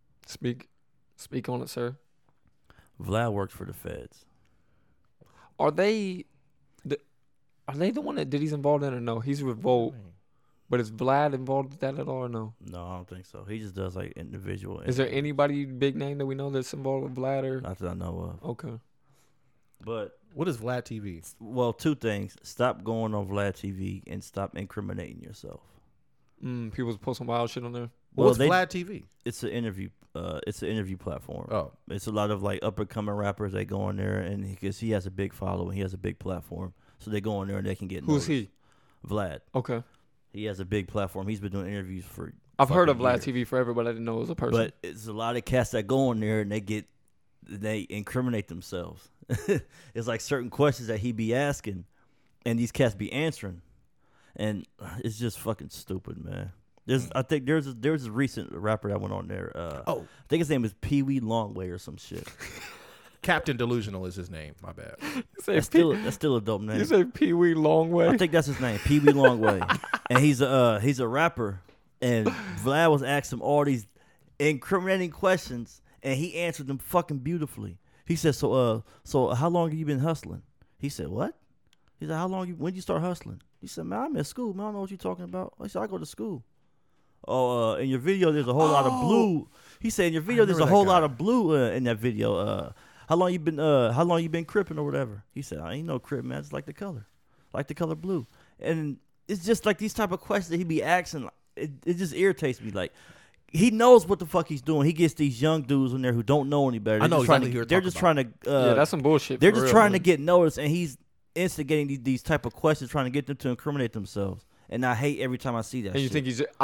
Speak on it, sir. Vlad works for the feds. Are they the one that Diddy's involved in or no? He's Revolt. But is Vlad involved with that at all or no? No, I don't think so. He just does like individual. Is there anybody big name that we know that's involved with Vlad or? Not that I know of. Okay. But what is Vlad TV? Well, two things. Stop going on Vlad TV and stop incriminating yourself. People posting wild shit on there. What's Vlad TV? It's an interview. It's an interview platform. Oh, it's a lot of like up and coming rappers. They go on there and because he has a big following, he has a big platform. So they go on there and they can get Who's he? Vlad. Okay. He has a big platform. He's been doing interviews for I've heard of Vlad TV forever, but I didn't know it was a person. But it's a lot of cats that go on there and they incriminate themselves. It's like certain questions that he be asking and these cats be answering. And it's just fucking stupid, man. I think there's a recent rapper that went on there. I think his name is Pee Wee Longway or some shit. Captain Delusional is his name. My bad. That's still a dope name. You say Pee Wee Longway? I think that's his name, Pee Wee Longway. And he's a rapper. And Vlad was asking him all these incriminating questions, and he answered them fucking beautifully. He said, "So how long have you been hustling?" He said, "What?" He said, when did you start hustling?" He said, "Man, I'm in school. Man, I don't know what you're talking about." I said, "I go to school." Oh, in your video, there's a whole lot of blue. He said, "In your video, there's a whole lot of blue in that video." How long you been cripping or whatever? He said, "I ain't no crip, man. I just like the color blue." And it's just like these type of questions that he be asking. It just irritates me. Like he knows what the fuck he's doing. He gets these young dudes in there who don't know any better. I know exactly who you're talking about. Yeah, that's some bullshit. They're just trying to get noticed, and he's instigating these type of questions, trying to get them to incriminate themselves. And I hate every time I see that. And you shit. think he's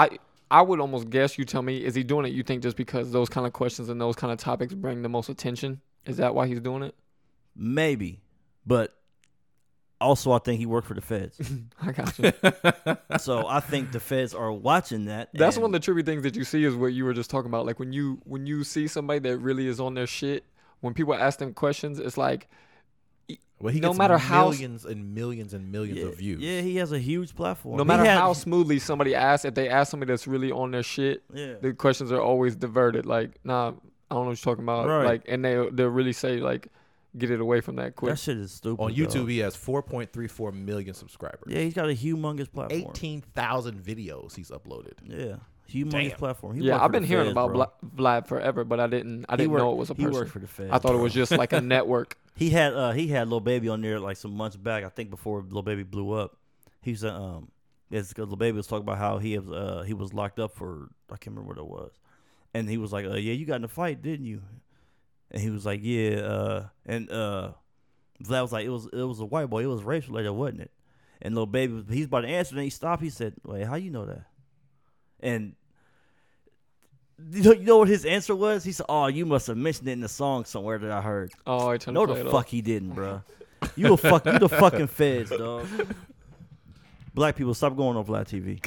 I would almost guess, you tell me, is he doing it, you think, just because those kind of questions and those kind of topics bring the most attention? Is that why he's doing it? Maybe. But also I think he worked for the feds. I got you. So I think the feds are watching that. That's one of the trippy things that you see is what you were just talking about. Like when you see somebody that really is on their shit, when people ask them questions, it's like, well, he no gets matter how millions and millions and millions of views. Yeah, he has a huge platform. No matter how smoothly somebody asks, if they ask somebody that's really on their shit, the questions are always diverted. Like, nah, I don't know what you're talking about. Right. Like, and they'll really say, like, get it away from that quick. That shit is stupid. On YouTube, he has 4.34 million subscribers. Yeah, he's got a humongous platform. 18,000 videos he's uploaded. Yeah, humongous platform. I've been hearing about Vlad forever, but I didn't know it was a person. He worked for the feds. I thought it was just like a network. He had Lil Baby on there like some months back. I think before Lil Baby blew up. He's because Lil Baby was talking about how he was locked up for, I can't remember what it was, and he was like, yeah, you got in a fight, didn't you? And he was like, yeah, and Vlad was like, it was a white boy, it was race related, wasn't it? And Lil Baby, he's about to answer, and he stopped. He said, wait, how you know that? And you know what his answer was? He said, oh, you must have mentioned it in the song somewhere that I heard. Oh, I no, the fuck he didn't, bro. You the fucking feds, dog. Black people, stop going on Vlad TV.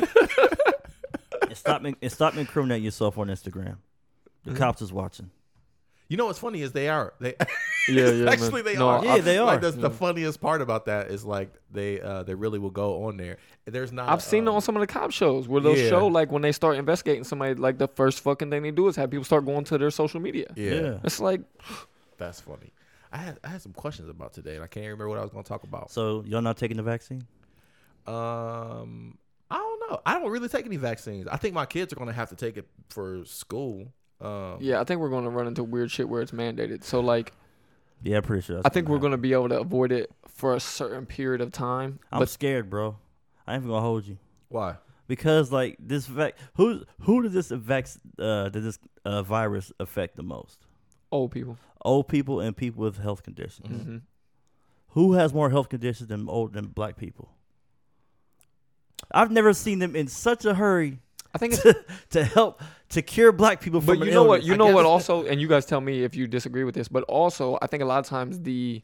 and stop incriminating yourself on Instagram. The cops is watching. You know what's funny is they are. Yeah, actually man. they are. Yeah, they are. Like the funniest part about that is like they really will go on there. There's not. I've seen it on some of the cop shows where they'll show like when they start investigating somebody, like the first fucking thing they do is have people start going to their social media. Yeah. It's like, that's funny. I had some questions about today, and I can't remember what I was going to talk about. So y'all not taking the vaccine? I don't know. I don't really take any vaccines. I think my kids are going to have to take it for school. Yeah, I think we're going to run into weird shit where it's mandated. So like, yeah, I'm pretty sure. I think we're going to be able to avoid it for a certain period of time. I'm scared, bro. I ain't even gonna hold you. Why? Because like this who did this virus affect the most? Old people. Old people and people with health conditions. Mm-hmm. Who has more health conditions than black people? I've never seen them in such a hurry. I think to cure black people from But you an know illness. what? You know what? Also, and you guys tell me if you disagree with this. But also, I think a lot of times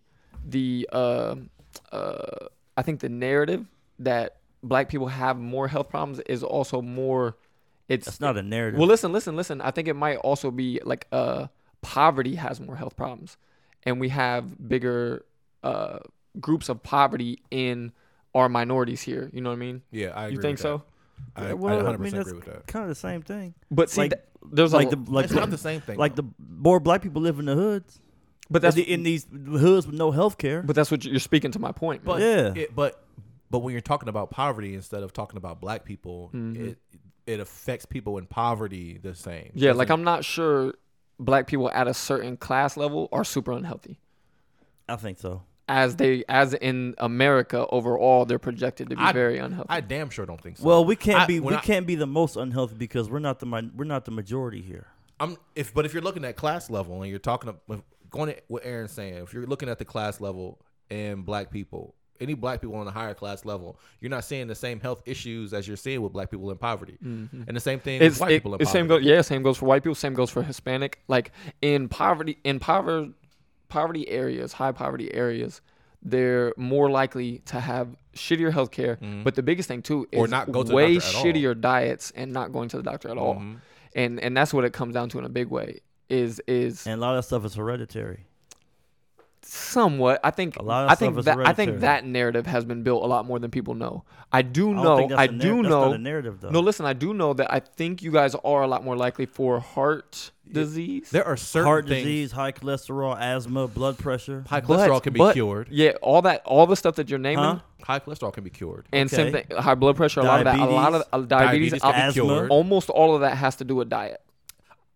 I think the narrative that black people have more health problems is also more. It's not a narrative. Well, listen. I think it might also be like poverty has more health problems, and we have bigger groups of poverty in our minorities here. You know what I mean? Yeah, I agree. You think with so? I 100% agree with that. Kind of the same thing. But see, like, there's it's not the same thing. Like the more black people live in the hoods, but that's in these hoods with no health care. But that's what you're speaking to my point. But yeah, but when you're talking about poverty instead of talking about black people, it affects people in poverty the same. Yeah, like I'm not sure black people at a certain class level are super unhealthy. I think so. as in America overall, they're projected to be very unhealthy. I damn sure don't think so. Well, we can't be the most unhealthy because we're not the majority here. But if you're looking at class level and you're talking going to what Aaron's saying, if you're looking at the class level and black people, any black people on a higher class level, you're not seeing the same health issues as you're seeing with black people in poverty. Mm-hmm. And the same thing with white people in poverty. Same goes for white people. Same goes for Hispanic. Like in poverty areas, high poverty areas, they're more likely to have shittier health care. Mm-hmm. But the biggest thing too is not go to way the doctor at shittier all. Diets and not going to the doctor at all. Mm-hmm. And that's what it comes down to in a big way. Is and a lot of that stuff is hereditary. Somewhat, I think that narrative has been built a lot more than people know. I do know. That's not a narrative, though. No, listen, I do know that I think you guys are a lot more likely for heart disease. There are certain heart things, disease, high cholesterol, asthma, blood pressure. high cholesterol can be cured. Yeah, all the stuff that you're naming. High cholesterol can be cured. And same thing, high blood pressure. A lot of diabetes can be cured. Almost all of that has to do with diet.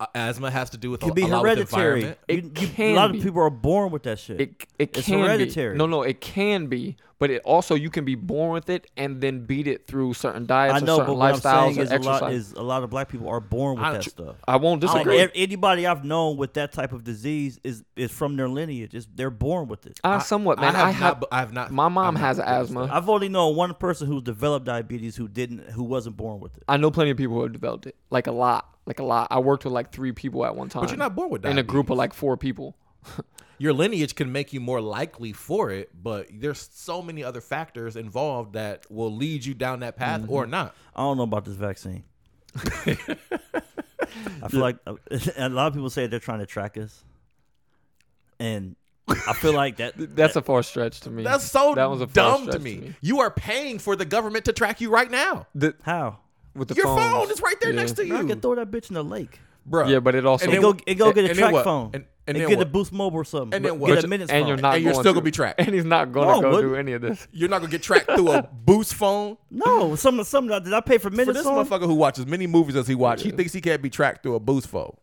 asthma has to do with It a can be lot with hereditary. environment. Can a lot be. of people are born with that shit. It It's can hereditary. be. No, it can be, but it also you can be born with it and then beat it through certain diets I know, or certain but what I'm lifestyles saying or is exercise. a lot of black people are born with that stuff. I won't disagree. Anybody I've known with that type of disease is from their lineage. They're born with it. Somewhat, man. I have not. My mom I've has not witnessed asthma. that. I've only known one person who developed diabetes who wasn't born with it. I know plenty of people who have developed it, like a lot. I worked with like 3 people at one time. But you're not born with in diabetes. a group of like 4 people. Your lineage can make you more likely for it, but there's so many other factors involved that will lead you down that path or not. I don't know about this vaccine. I feel like a lot of people say they're trying to track us, and I feel like That's a far stretch to me. That's so that was a far dumb stretch to me. You are paying for the government to track you right now. How With the Your phones. phone is right there next to you. I can throw that bitch in the lake. Bro. Yeah, but it also And And go get a and then track what? phone. And And then get what? a Boost Mobile or something. And then what? Get a minutes and phone. you're not And you're going still to. gonna be tracked. And he's not going No, to go what? do any of this. You're not gonna get tracked through a Boost phone. No, some did I pay for For minutes this phone? motherfucker who watches many movies as he watches, he thinks he can't be tracked through a Boost phone.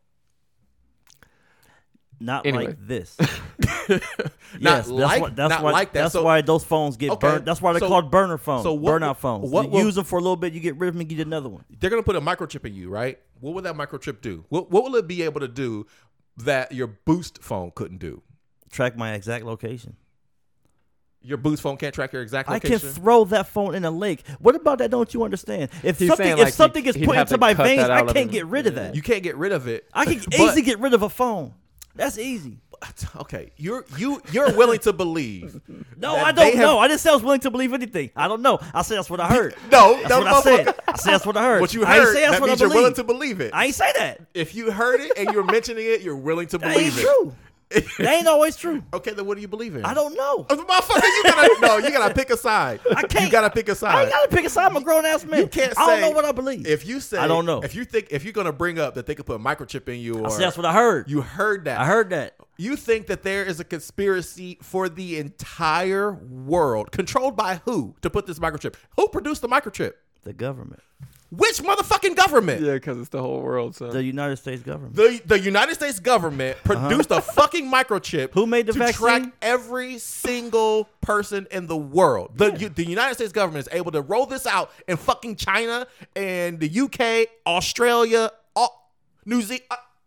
Not Anyway. like this. Not like why, that. That's So- why those phones get Okay, burned. That's why they're so- called burner phones. so what- burnout phones. what You will- use them for a little bit, you get rid of them, and get another one. They're gonna put a microchip in you, right? What will that microchip do? What will it be able to do that your Boost phone couldn't do? Track my exact location. Your Boost phone can't track your exact I location. can throw that phone in a lake. What about that? Don't you understand? If He's saying something like if something he'd is put have into to my cut veins, that I out of can't him. get rid of that. You can't get rid of it. I can But- easily get rid of a phone. That's easy. Okay, you're willing to believe. No, that I they don't have- know. I didn't say I was willing to believe anything. I don't know. I said that's what I heard. No, That's no, what I said. motherfucker. I said that's what I heard. What you I ain't heard, say that's that what means I you're willing believe. to believe it. I ain't say that. If you heard it and you're mentioning it, you're willing to That believe ain't it. true. That ain't always true. Okay, then what do you believe in? I don't know. Motherfucker, you gotta pick a side. I can't. You gotta pick a I side. ain't gotta pick a side. I'm a grown ass man. You can't say. I don't know what I believe. If you say, I don't know. If you're gonna bring up that they could put a microchip in you, or I said that's what I heard. you heard that. I heard that. You think that there is a conspiracy for the entire world, controlled by who, to put this microchip? Who produced the microchip? The government. Which motherfucking government? Yeah, because it's the whole world. So The United States government. The United States government produced a fucking microchip. Who made the to vaccine? track every single person in the world. The United States government is able to roll this out in fucking China and the UK, Australia, New Zealand.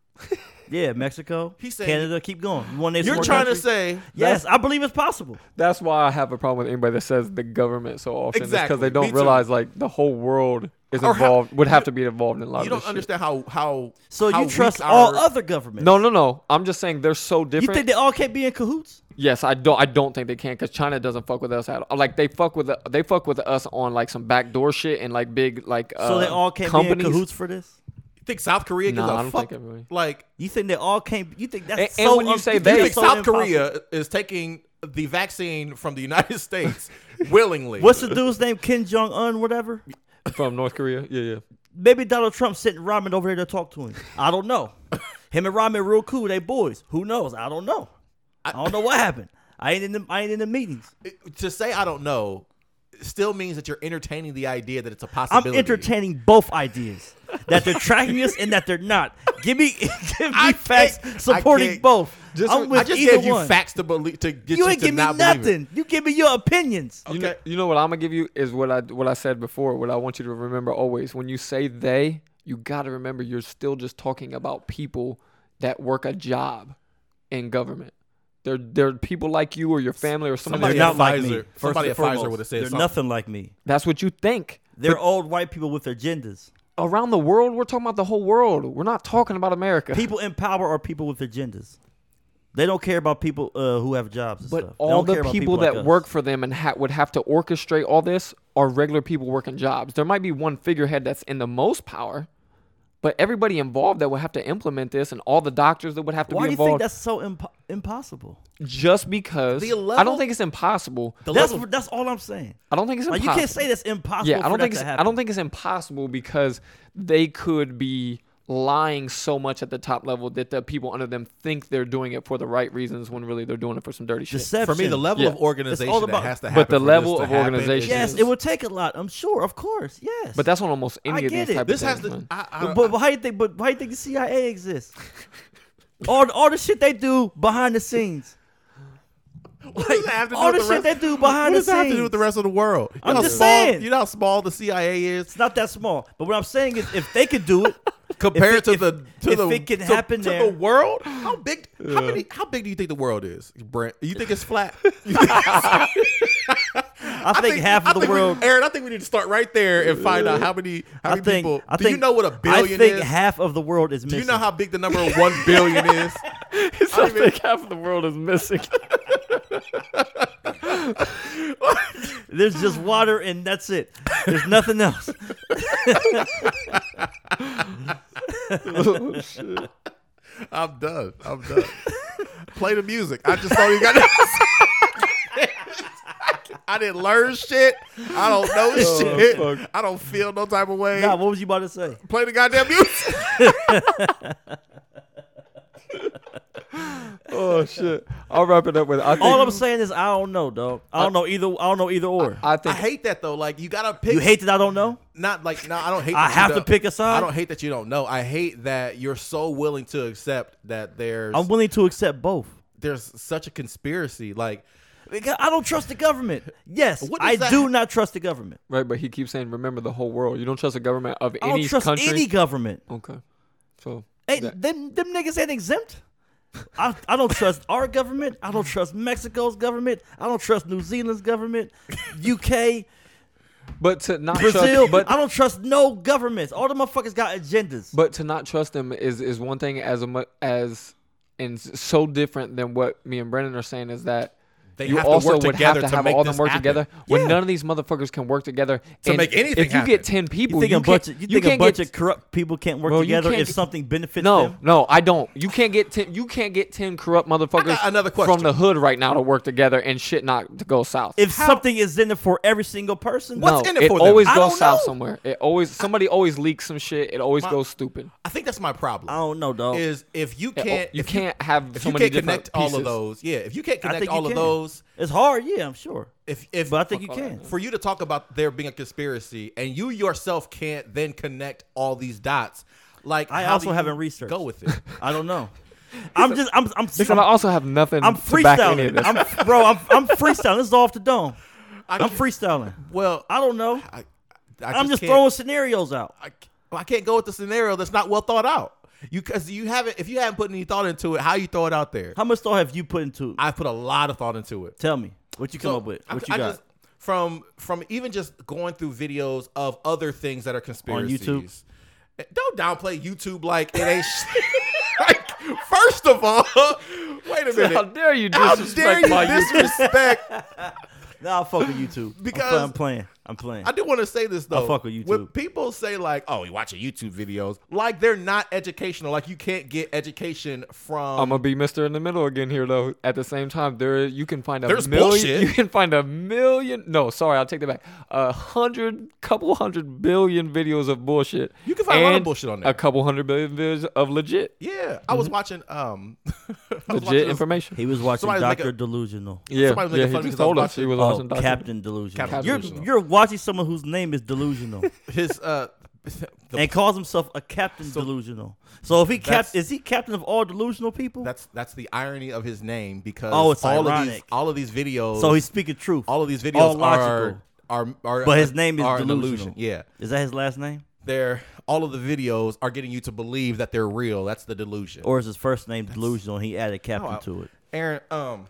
Yeah, Mexico, He said- Canada, keep going. You want to name some You're more trying countries? to say Yes, I believe it's possible. that's why I have a problem with anybody that says the government so often. Exactly. Because they Me don't too. realize like the whole world is Or how- involved. Would have to be involved in a lot you of don't this shit. understand how. So how you trust weak all our- other governments? No. I'm just saying they're so You different. think they all can't be in cahoots? Yes, I don't think they can because China doesn't fuck with us at all. Like they fuck with us on like some backdoor shit and like big like So they all can't companies. be in cahoots for this? You think South Korea gives Nah, I a don't fuck? think everybody- Like You think they all can't? You think that's And so? when you say you they- think so South impossible. Korea is taking the vaccine from the United States willingly? What's the dude's name? Kim Jong Un, whatever. from North Korea. Yeah. Maybe Donald Trump sitting Rodman over there to talk to him. I don't know. Him and Rodman real cool. They boys. Who knows? I don't know. I don't know what happened. I ain't in the meetings. To say I don't know still means that you're entertaining the idea that it's a I'm possibility. entertaining both ideas. That they're tracking us and that they're not. Give me I facts can't- supporting I can't- both. Just, I'm with I just either gave you one. facts to believe to get You you ain't to give me not believe it. nothing. You give me your opinions. Okay. You know what I'm gonna give you is what I said before. What I want you to remember always when you say they, you got to remember you're still just talking about people that work a job in government. They're people like you or your family or somebody. Somebody They're at not like Pfizer- me. First somebody and at Pfizer foremost, would have said they're something. nothing like me. That's what you think. They're old white people with agendas. Around the world, we're talking about the whole world. We're not talking about America. People in power are people with agendas. They don't care about people who have jobs and But stuff. They all don't care the about people like that us. work for them and would have to orchestrate all this are regular people working jobs. There might be one figurehead that's in the most power, but everybody involved that would have to implement this and all the doctors that would have to Why be do you think involved. that's so impossible? Just because The I level- don't think it's impossible. That's all I'm saying. I don't think it's Like, impossible. you can't say that's impossible. Yeah, for that to I happen. don't think it's impossible because they could be lying so much at the top level that the people under them think they're doing it for the right reasons when really they're doing it for some dirty shit. Deception. For me, the level of Yeah. organization that has to happen. But the for level this of to happen organization- is Yes, just- it would take a lot. I'm sure, of course. Yes. But that's on almost any I of get these it. type This of has things, to. man. but how you think? But why you think the CIA exists? all the shit they do behind the scenes. What does that have to do All with the the shit rest? they do What behind the does that have to do scenes. with the rest of the world? You I'm know how just small- saying. You know how small the CIA is It's not that small. But what I'm saying is, if they could do it, compared if to it- the if the it can to- happen to there. the world. How big? How big do you think the world is, Brent? You think it's flat? I think half of the world. Aaron, I think we need to start right there and find out how many people. I Do you think- know what a billion I think is? half of the world is Do missing. you know how big the number 1 billion is? I think half of the world is missing. There's just water and that's it. There's nothing else. Oh, shit. I'm done. Play the music. I just don't even got. I didn't learn shit. I don't know shit. fuck. I don't feel no type of way. Nah, what was you about to say? Play the goddamn music. Oh shit! I'll wrap it up with. I think, All I'm saying is I don't know, dog. I don't know either or. I I think hate that though. Like you gotta pick. You hate that I don't know? Not like no. I don't hate. I that you have to don't- pick a side? I don't hate that you don't know. I hate that you're so willing to accept that I'm willing to accept both. there's such a conspiracy. Like Because I don't trust the government. Yes, What does I that do ha- not trust the government. right, but he keeps saying, "Remember the whole world." You don't trust the government of I any don't trust country. any government. Okay, so Hey, that- them niggas ain't exempt. I don't trust our government. I don't trust Mexico's government. I don't trust New Zealand's government, UK, but to not Brazil. trust, I don't trust no governments. All the motherfuckers got agendas. but to not trust them is one thing as and so different than what me and Brennan are saying is that. they You have also to work would have together to have make all them this work happen. together when Yeah. none of these motherfuckers can work together To And make anything If you get happen. 10 people, you think you a bunch can't- of, you you think a can't bunch get of corrupt people can't work Bro, you together can't if get- something benefits No, them? no, I don't. You can't get 10. You can't get 10 corrupt motherfuckers got another question. from the hood right now to work together and shit not to go south. If something is in it for every single person, What's no, in it for them? always I goes don't south know. somewhere. Somebody always leaks some shit. It always goes stupid. I think that's my problem. I don't know, dog. Is if you can't You if can't have if so you many can't different connect all of pieces. those. Yeah, if you can't I connect think you all of can. those. It's hard, yeah, I'm sure. If But I think you Fuck all can. that. for you to talk about there being a conspiracy and you yourself can't then connect all these dots, like I how also do you haven't researched. Go with it. I don't know. I'm Listen, I also have nothing I'm to back any of freestyling. this. I'm freestyling. This is off the dome. I'm freestyling. Well, I don't know. I I'm just can't- throwing scenarios out. I can't go with the scenario that's not well thought out. Because you haven't, if you haven't put any thought into it, how you throw it out there? How much thought have you put into it? I put a lot of thought into it. Tell me what you come up with. What you got? Just, from even just going through videos of other things that are conspiracies. YouTube? Don't downplay YouTube like it ain't. Like, first of all, wait a minute. How dare you How disrespect dare you my YouTube? disrespect? Nah, I'll fuck with YouTube. Because- I'm playing. I do want to say this though. I fuck with YouTube. When people say like, "Oh, you watching YouTube videos," like they're not educational. Like you can't get education from. I'm gonna be Mr. in the middle again here though. At the same time, you can find There's million. bullshit. You can find a million. No, sorry, I'll take that back. Couple hundred billion videos of bullshit. You can find a lot of and bullshit on there. A couple hundred billion videos of legit, Yeah, I was watching. I was watching legit this- information. He was watching Somebody make Dr. a- Delusional. Yeah, somebody was yeah. making He fun of me just 'cause I was told us he watching- was Oh, watching Dr. Captain Delusional. Captain You're Delusional. you're watching someone whose name is Delusional his and calls himself a Captain Delusional. So if he That's- is he captain of all delusional people? that's the irony of his name because Oh, it's all ironic. of these videos. So he's speaking truth. all of these all videos logical. are But his name is are an Delusional. illusion. Yeah, Is that his last name? all of the videos are getting you to believe that they're real. That's the delusion. Or is his first name Delusional and he added captain No, to it? Aaron,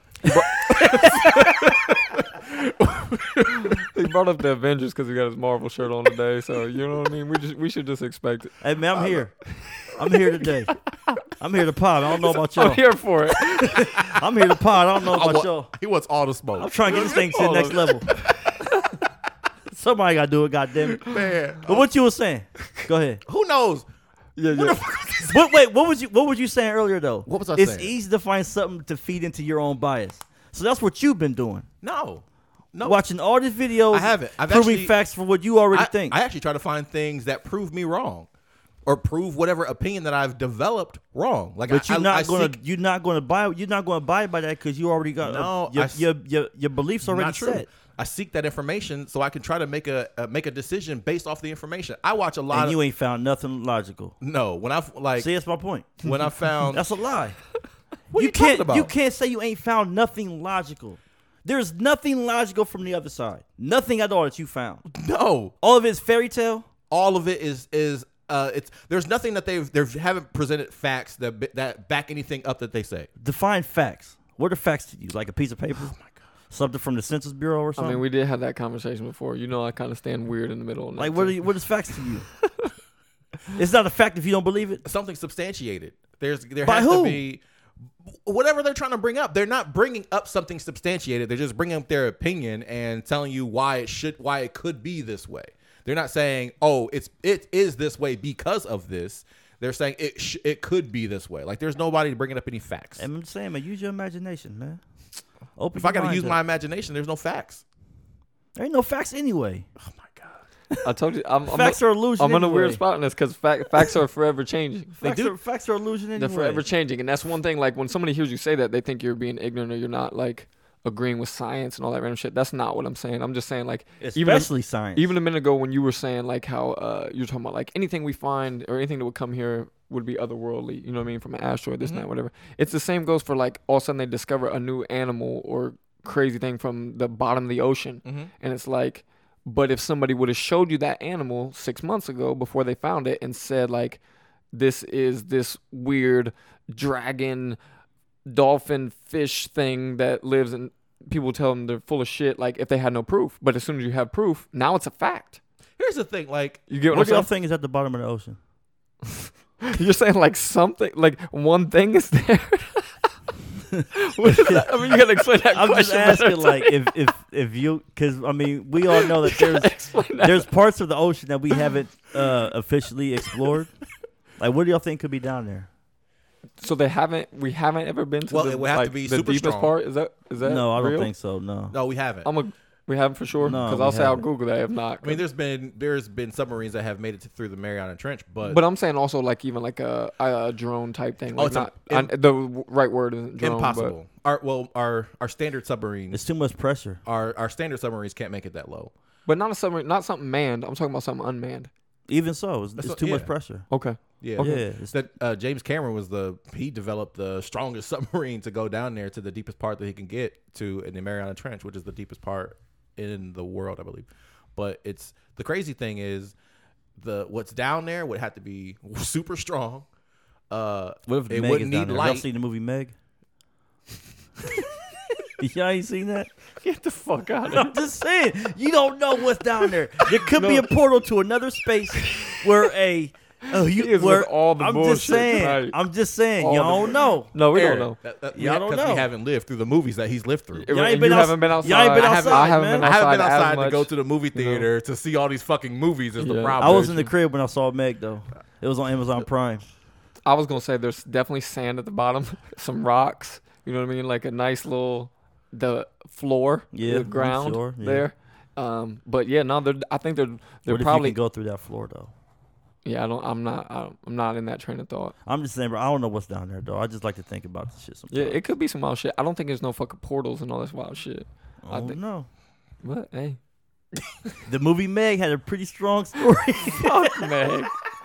He brought up the Avengers because he got his Marvel shirt on today. So you know what I mean. We should just expect it. Hey man, I'm here. I'm here today. I'm here to pod. I don't know about y'all. I'm here for it. I'm here to pod. I don't know about y'all. he wants all the smoke. I'm trying to get this thing to the next level. Somebody got to do it, goddammit. Man, But what you were saying? Go ahead. who knows? Yeah, What yeah. the fuck is this? What was you saying earlier though? What was I It's saying? easy to find something to feed into your own bias. So that's what you've been doing. No. Watching all these videos. I haven't. I've proving actually- facts for what you already think. I actually try to find things that prove me wrong. or prove whatever opinion that I've developed wrong. Like, but you're not going to buy by that because you already got your beliefs already set. I seek that information so I can try to make a decision based off the information. I watch a lot. And you ain't found nothing logical. No, when I've like, see, that's my point. When I found that's a lie. What are you talking about? You can't say you ain't found nothing logical. There's nothing logical from the other side. Nothing at all that you found. No, all of it's fairy tale. All of it is there's nothing that they haven't presented facts that back anything up that they say. Define facts. What are facts to you? Like a piece of paper? Oh my God. Something from the Census Bureau or something? I mean, we did have that conversation before. You know, I kind of stand weird in the middle. Like, what is facts to you? It's not a fact if you don't believe it. Something substantiated. There By has who? to be whatever they're trying to bring up. They're not bringing up something substantiated. They're just bringing up their opinion and telling you why it could be this way. They're not saying, "Oh, it is this way because of this." They're saying it could be this way. Like, there's nobody bringing up any facts. I'm just saying, man, use your imagination, man. If I got to use my imagination, there's no facts. There ain't no facts anyway. Oh my God! I told you, facts are illusion. I'm in a weird spot in this because facts are forever changing. Facts are illusion anyway. They're forever changing, and that's one thing. Like, when somebody hears you say that, they think you're being ignorant or you're not like agreeing with science and all that random shit. That's not what I'm saying. I'm just saying, like, especially science. Even a minute ago when you were saying like how you're talking about like anything we find or anything that would come here would be otherworldly. You know what I mean? From an asteroid, this and that, whatever. It's the same goes for like all of a sudden they discover a new animal or crazy thing from the bottom of the ocean, and it's like, but if somebody would have showed you that animal 6 months ago before they found it and said like, this is this weird dragon dolphin fish thing that lives in, people tell them they're full of shit, like if they had no proof. But as soon as you have proof, now it's a fact. Here's the thing, like, you get what do y'all think is at the bottom of the ocean? You're saying like something, like one thing is there. What is that? I mean, you gotta explain that I'm question. I'm just asking, like, if you, because I mean, we all know that there's parts of the ocean that we haven't officially explored. Like, what do y'all think could be down there? So we haven't ever been to it would have to be the super deepest strong. part. Is that No, I don't real? think so. No, we haven't. We haven't for sure. No, because we I'll say I'll haven't. Google that if not. I mean, there's been submarines that have made it through the Mariana Trench, but I'm saying also like even like a drone type thing. Like it's the right word isn't drone. impossible. Our standard submarines. it's too much pressure. Our standard submarines can't make it that low. But not a submarine, not something manned. I'm talking about something unmanned. Even so, it's too much pressure. Okay. Yeah, Yeah. That James Cameron he developed the strongest submarine to go down there to the deepest part that he can get to in the Mariana Trench, which is the deepest part in the world, I believe. But it's the crazy thing is what's down there would have to be super strong. What if it Meg wouldn't is down need there? light. Y'all seen the movie Meg? Y'all ain't seen that? Get the fuck out of here. I'm just saying, you don't know what's down there. There could be a portal to another space where all the bullshit. I'm just saying, y'all don't know. No, we don't know. Y'all don't know. We haven't lived through the movies that he's lived through. You haven't been outside. Y'all ain't been outside, I haven't man. been outside, I haven't been outside as to go much. to the movie theater to see all these fucking movies is the Yeah. problem. I was in the crib when I saw Meg, though. It was on Amazon Prime. I was gonna say there's definitely sand at the bottom, some rocks. You know what I mean? Like a nice little the floor, Yeah, the I'm ground sure, yeah. there. But yeah, no, I think they're What if probably you can go through that floor, though? Yeah, I'm not in that train of thought. I'm just saying, bro, I don't know what's down there, though. I just like to think about this shit sometimes. Yeah, it could be some wild shit. I don't think there's no fucking portals and all this wild shit. I don't know. What? Hey. The movie Meg had a pretty strong story. Fuck Meg.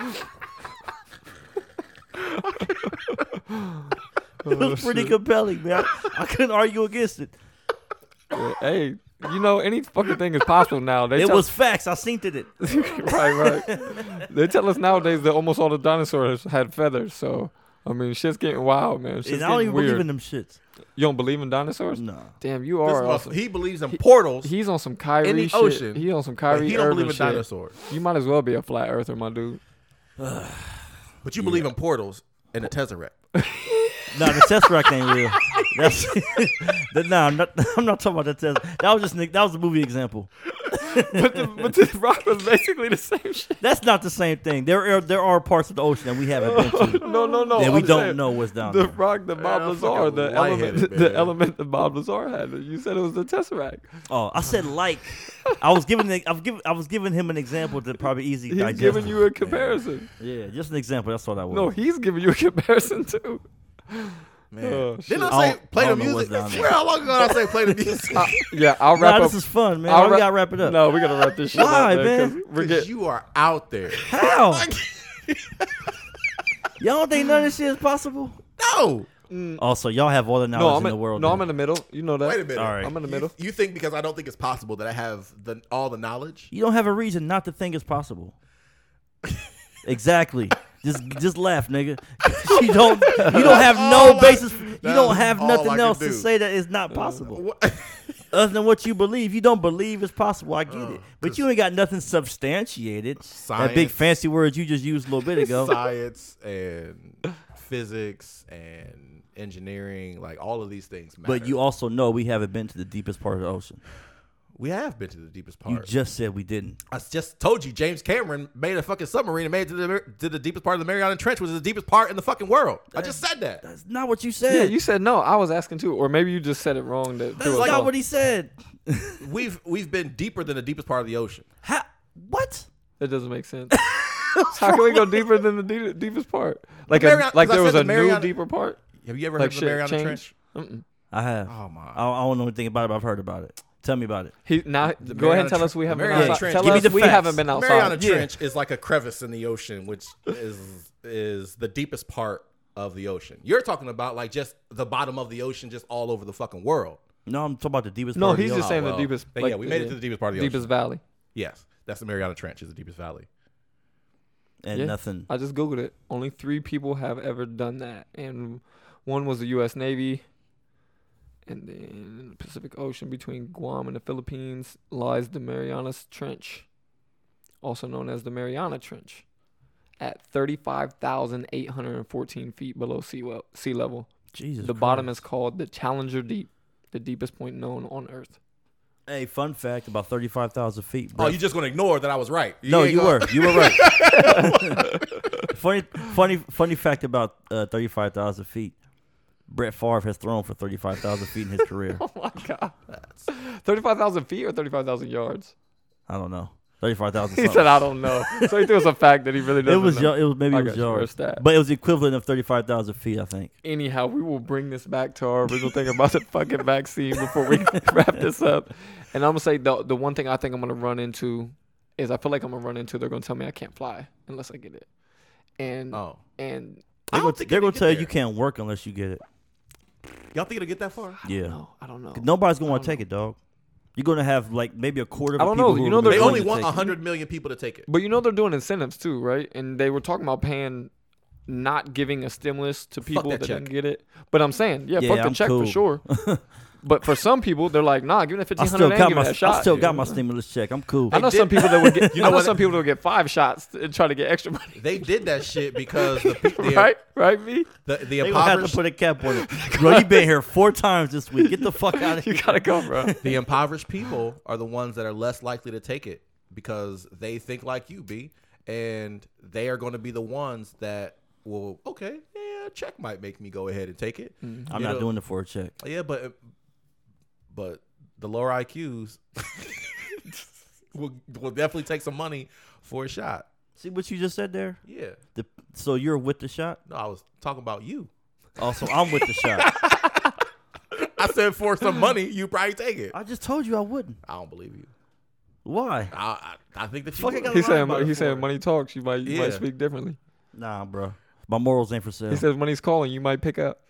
It was pretty compelling, man. I couldn't argue against it. Yeah, hey, you know, any fucking thing is possible now. It was facts. I seen it. Right. They tell us nowadays that almost all the dinosaurs had feathers. So, I mean, shit's getting wild, man. And I don't even believe in them shits. You don't believe in dinosaurs? No. Damn, you are awesome. He believes in portals. He's on some Kyrie in the shit. ocean. He on some but Kyrie he don't Irving believe in shit. dinosaurs. You might as well be a flat earther, my dude. But you believe in portals and the Tesseract. No, the Tesseract ain't real. I'm not talking about the Tesseract. That was a movie example. but the rock was basically the same shit. That's not the same thing. There are parts of the ocean that we haven't been to. No. That we I'm don't saying know what's down the there. rock that Bob I'm Lazar, fucking the lightheaded, element that Bob Lazar had. You said it was the Tesseract. Oh, I said like. I was giving him an example to probably easy He's digest. giving you a comparison. Yeah, just an example. That's what I was. No, he's giving you a comparison too. Man. Oh, shit. Didn't I I say don't- play I the don't know music? what's down there. Swear how long ago did I say play the music? Yeah, I'll wrap Nah, up. this is fun, man. I'll We wrap- gotta wrap it up. No, we gotta wrap this shit Why, up, man? 'cause we're Because getting. you are out there. How? Y'all don't think none of this shit is possible? No. Also, y'all have all the No, knowledge I'm in the world. No, then. I'm in the middle. You know that. Wait a minute. All right. I'm in the middle. You think because I don't think it's possible that I have all the knowledge? You don't have a reason not to think it's possible. Exactly. Just laugh, nigga. You don't have no all basis. You that don't was have all nothing I could else do. to say that it's not possible. What? Other than what you believe. You don't believe it's possible. I get it. But you ain't got nothing substantiated. That big Science. fancy words you just used a little bit ago. Science and physics and engineering, like all of these things matter. But you also know we haven't been to the deepest part of the ocean. we have been to the deepest You part. just said we didn't. I just told you, James Cameron made a fucking submarine and made it to the deepest part of the Mariana Trench, which is the deepest part in the fucking world. I just said that. That's not what you Yeah, said. you said no. I was asking too, or maybe you just said it wrong. That That's not what he said. We've been deeper than the deepest part of the ocean. How? What? That doesn't make sense. How can we go deeper than the deepest part? Like Mariana- like 'cause I there was said a the Mariana- new deeper part. Have you ever Like heard of the shit Mariana changed? Trench? Mm-mm. I have. Oh my! I don't know anything about it, but I've heard about it. Tell me about it. He now The go ahead and tell Mariana us we Tren- haven't the been Mariana outside. Trench. Tell Give me us the we facts. haven't been outside. Mariana Yeah. Trench is like a crevice in the ocean, which is the deepest part of the ocean. You're talking about like just the bottom of the ocean, just all over the fucking world. No, I'm talking about the deepest No, part he's of the just ocean. saying the deepest. Then, yeah, we made it to the deepest part of the deepest ocean. valley. Yes, that's the Mariana Trench, is the deepest valley. And Yeah. nothing. I just googled it. Only 3 people have ever done that, and one was the U.S. Navy. And then in the Pacific Ocean between Guam and the Philippines lies the Marianas Trench, also known as the Mariana Trench, at 35,814 feet below sea level. Jesus. The bottom Christ. is called the Challenger Deep, the deepest point known on Earth. Hey, fun fact about 35,000 feet. Oh, Bro. you're just gonna ignore that I was right? No, ain't you gonna- were. You were right. funny fact about 35,000 feet. Brett Favre has thrown for 35,000 feet in his career. Oh my God. 35,000 feet or 35,000 yards? I don't know. 35,000. He said, I don't know. So he threw us a fact that he really It doesn't was know. it was maybe I it was got you. Where's yards, that? but it was the equivalent of 35,000 feet, I think. Anyhow, we will bring this back to our original thing about the fucking vaccine before we wrap this up. And I'm going to say the one thing I think I'm going to run into is I feel like I'm going to run into they're going to tell me I can't fly unless I get it. And Oh, and I They're don't think going it'll to get tell you there. you can't work unless you get it. Y'all think it'll get that far? Yeah. no, I don't know. Nobody's going I to don't take it, dog. You're going to have like maybe a quarter of I the don't people know. who You are know, gonna They they're be only willing want to take it. 100 million people to take it. But you know they're doing incentives too, right? And they were talking about paying not giving a stimulus to people that that check. didn't get it. But I'm saying, yeah, Yeah, fuck the I'm check cool. for sure. But for some people, they're like, nah, give me that I 1,500 still and got give me my that shot. I still got You my know? stimulus check. I'm cool. I know They some did- people that would get. You I know know what- some people that would get 5 shots and try to get extra money. They did that shit because the right, me. the They gonna have to impoverished put a cap on it, bro. You've been here 4 times this week. Get the fuck out of You here. gotta go, bro. the impoverished people are the ones that are less likely to take it because they think like you, B, and they are going to be the ones that will, okay, yeah, a check might make me go ahead and take it. Mm-hmm. I'm You not know- doing it for a check. Yeah, but the lower IQs will definitely take some money for a shot. See what you just said there? Yeah. So you're with the shot? No, I was talking about you. Also, I'm with the shot. I said for some money, you probably take it. I just told you I wouldn't. I don't believe you. Why? I think that you Fuck, I would. got He lie about said it he said for. money talks. You might Yeah. speak differently. Nah, bro. My morals ain't for sale. He says money's calling. You might pick up.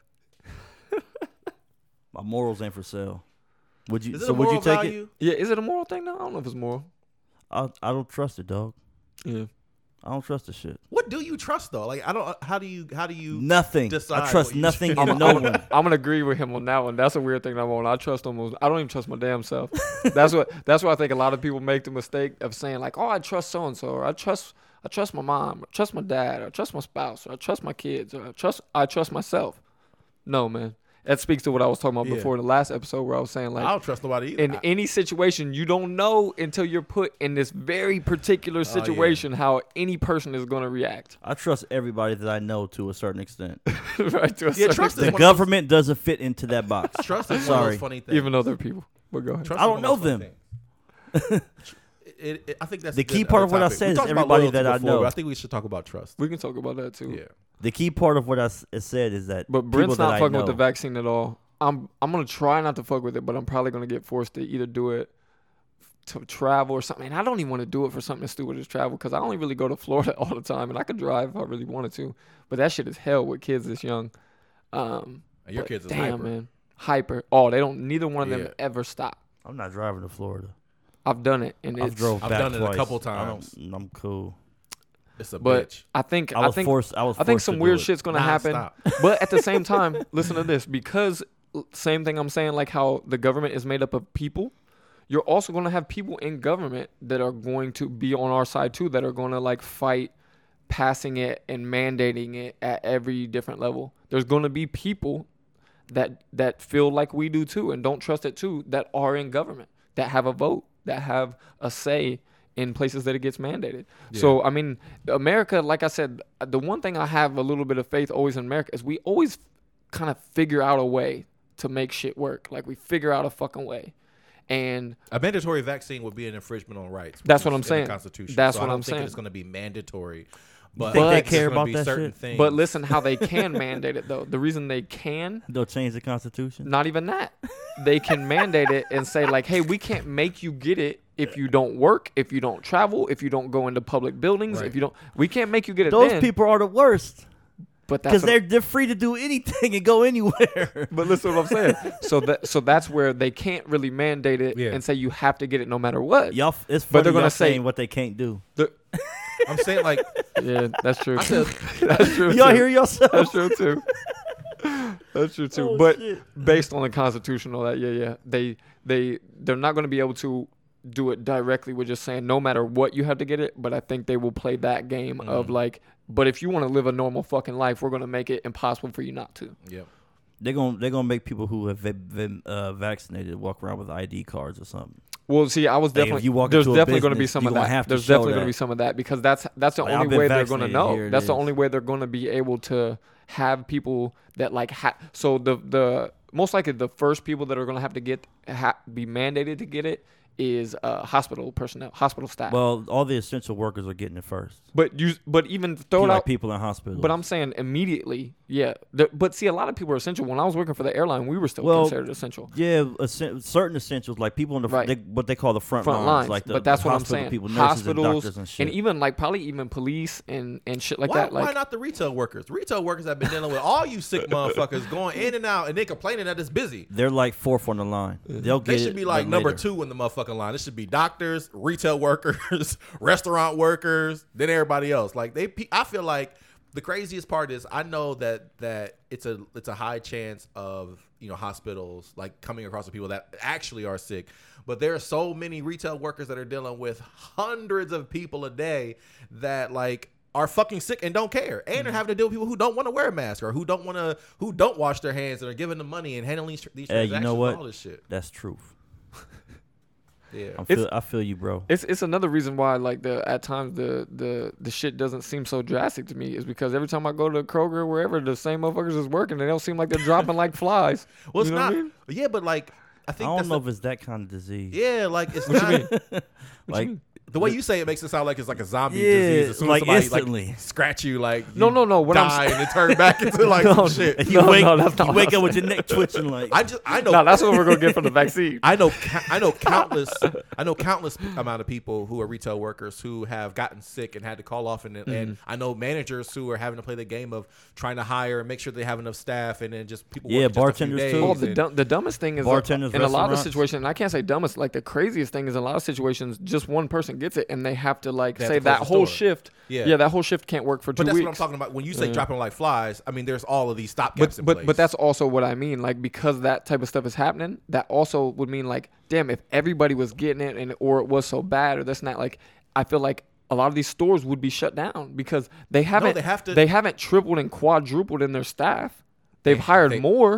My morals ain't for sale. Would you? Is it So a would moral you take it? value? Yeah, is it a moral thing? No, I don't know if it's moral. I don't trust it, dog. Yeah. I don't trust the shit. What do you trust though? Like I don't. How do you? Nothing. decide I trust what you nothing should- and no one. I'm gonna agree with him on that one. That's a weird thing I want. I trust almost. I don't even trust my damn self. That's what I think a lot of people make the mistake of saying like, oh, I trust so and so, or I trust my mom, or trust my dad, or trust my spouse, or I trust my kids, or I trust myself. No, man. that speaks to what I was talking about Yeah. before in the last episode, where I was saying I like, don't trust nobody either. in any situation, you don't know until you're put in this very particular situation how any person is going to react. I trust everybody that I know to a certain extent. Right? To a Yeah, certain trust is The extent, one of government doesn't fit into that box. Trust is one of Sorry. those funny things. even though they're people. But go ahead. Trust I is don't one of know those funny things. I think that's The a key good part other of what I topic. said We is talked about everybody loyalty that I before, know. but I think we should talk about trust. We can talk about that too. Yeah. The key part of what I said is that But Brent's people that not I fucking know, with the vaccine at all. I'm gonna try not to fuck with it, but I'm probably gonna get forced to either do it to travel or something. And I don't even want to do it for something as stupid as travel because I only really go to Florida all the time, and I could drive if I really wanted to. But that shit is hell with kids this young. And your But kids is damn, hyper. man, hyper. Oh, they don't. Neither one of them Yeah. ever stop. I'm not driving to Florida. I've done it, and I've it's. drove I've back done it a twice. couple I don't- times. I'm cool. It's a But bitch. I think I was forced I think forced some to do weird it. shit's gonna happen. Non-stop. But at the same time, listen to this, because same thing I'm saying, like how the government is made up of people, you're also going to have people in government that are going to be on our side too, that are going to like fight passing it and mandating it at every different level. There's going to be people that feel like we do too and don't trust it too, that are in government, that have a vote, that have a say in places that it gets mandated. Yeah. So, I mean, America, like I said, the one thing I have a little bit of faith always in America is we always kind of figure out a way to make shit work. Like we figure out a fucking way. And A mandatory vaccine would be an infringement on rights. That's what which I'm is in the saying. Constitution. That's So what I don't I'm think saying. It's going to be mandatory. But think they there's care gonna about be that certain shit? things. but listen how they can mandate it though. The reason they can, They'll change the Constitution. not even that. They can mandate it and say like, "Hey, we can't make you get it if you don't work, if you don't travel, if you don't go into public buildings, Right. if you don't we can't make you get it Those then." people are the worst But that's because what- they're free to do anything and go anywhere. But listen to what I'm saying. So that's where they can't really mandate it Yeah. and say you have to get it no matter what. Y'all, it's But funny they're gonna y'all say- saying what they can't do. I'm saying like Yeah, that's true. I said, That's true. Y'all too. hear yourself? That's true too. That's true too. Oh, but shit. based on the Constitution, all that, yeah, they're not going to be able to do it directly with just saying no matter what you have to get it. But I think they will play that game of like, but if you want to live a normal fucking life, we're going to make it impossible for you not to. yeah. They're gonna make people who have been vaccinated walk around with ID cards or something. Well, see, I was Hey, if definitely you walk there's into a definitely going to be business, some you of gonna that. have to There's show definitely going to that. be some of that because that's the Like, I've only been way they're going to vaccinated, know. here it That's the is. only way they're going to be able to have people that like so the most likely the first people that are going to have to be mandated to get it is hospital personnel, hospital staff. Well, all the essential workers are getting it first. but even throw it Like out. people in hospitals. But I'm saying immediately, yeah. But see, a lot of people are essential. When I was working for the airline, we were still Well, considered essential. yeah, certain essentials like people in the Right. what they call the front Front lines, like the but that's what I'm hospital saying. people, nurses and Hospitals doctors and shit. even like probably even police and shit like why, that. Like why not the retail workers? Retail workers have been dealing with all you sick motherfuckers going in and out and they complaining that it's busy. They're like fourth on the line. They'll get They should it, be like but number later. 2 in the motherfucking line. It should be doctors, retail workers, restaurant workers, then everybody else. Like I feel like the craziest part is I know that it's a high chance of, you know, hospitals like coming across the people that actually are sick. But there are so many retail workers that are dealing with hundreds of people a day that like are fucking sick and don't care, and they're having to deal with people who don't want to wear a mask or who don't wash their hands and are giving them money and handling these Hey, transactions you know what? and all this shit. That's truth. Yeah. I feel you, bro. it's another reason why like at times the shit doesn't seem so drastic to me is because every time I go to Kroger or wherever, the same motherfuckers is working. They don't seem like they're dropping like flies. Well, it's You know what not. I mean? Yeah, but like I I think don't that's know if it's that kind of disease. yeah, like it's What you not. mean? Like The way you say it makes it sound like it's like a zombie Yeah, disease. As soon like as somebody instantly. like scratch you, like No, you no, no, what I'm die and then turn back into like No, some shit. you No, wake, no, that's not you what wake I'm up with your neck twitching like I know. No, that's what we're gonna get from the vaccine. I know countless amount of people who are retail workers who have gotten sick and had to call off, and I know managers who are having to play the game of trying to hire and make sure they have enough staff, and then just people. Yeah, working just a few bartenders days too. Oh, and- the dumbest thing is Bartenders, in a lot of restaurants. situations, and I can't say dumbest, like the craziest thing is in a lot of situations, just one person gets it and they have to like They have say to close that the whole store. shift. Yeah. That whole shift can't work for 2 But that's weeks. what I'm talking about. When you say Yeah. dropping like flies, I mean, there's all of these stopgaps in place. But that's also what I mean. Like because that type of stuff is happening, that also would mean like, damn, if everybody was getting it or it was so bad or this and that, like I feel like a lot of these stores would be shut down because they haven't they have to- they haven't tripled and quadrupled in their staff. They've hired they- more,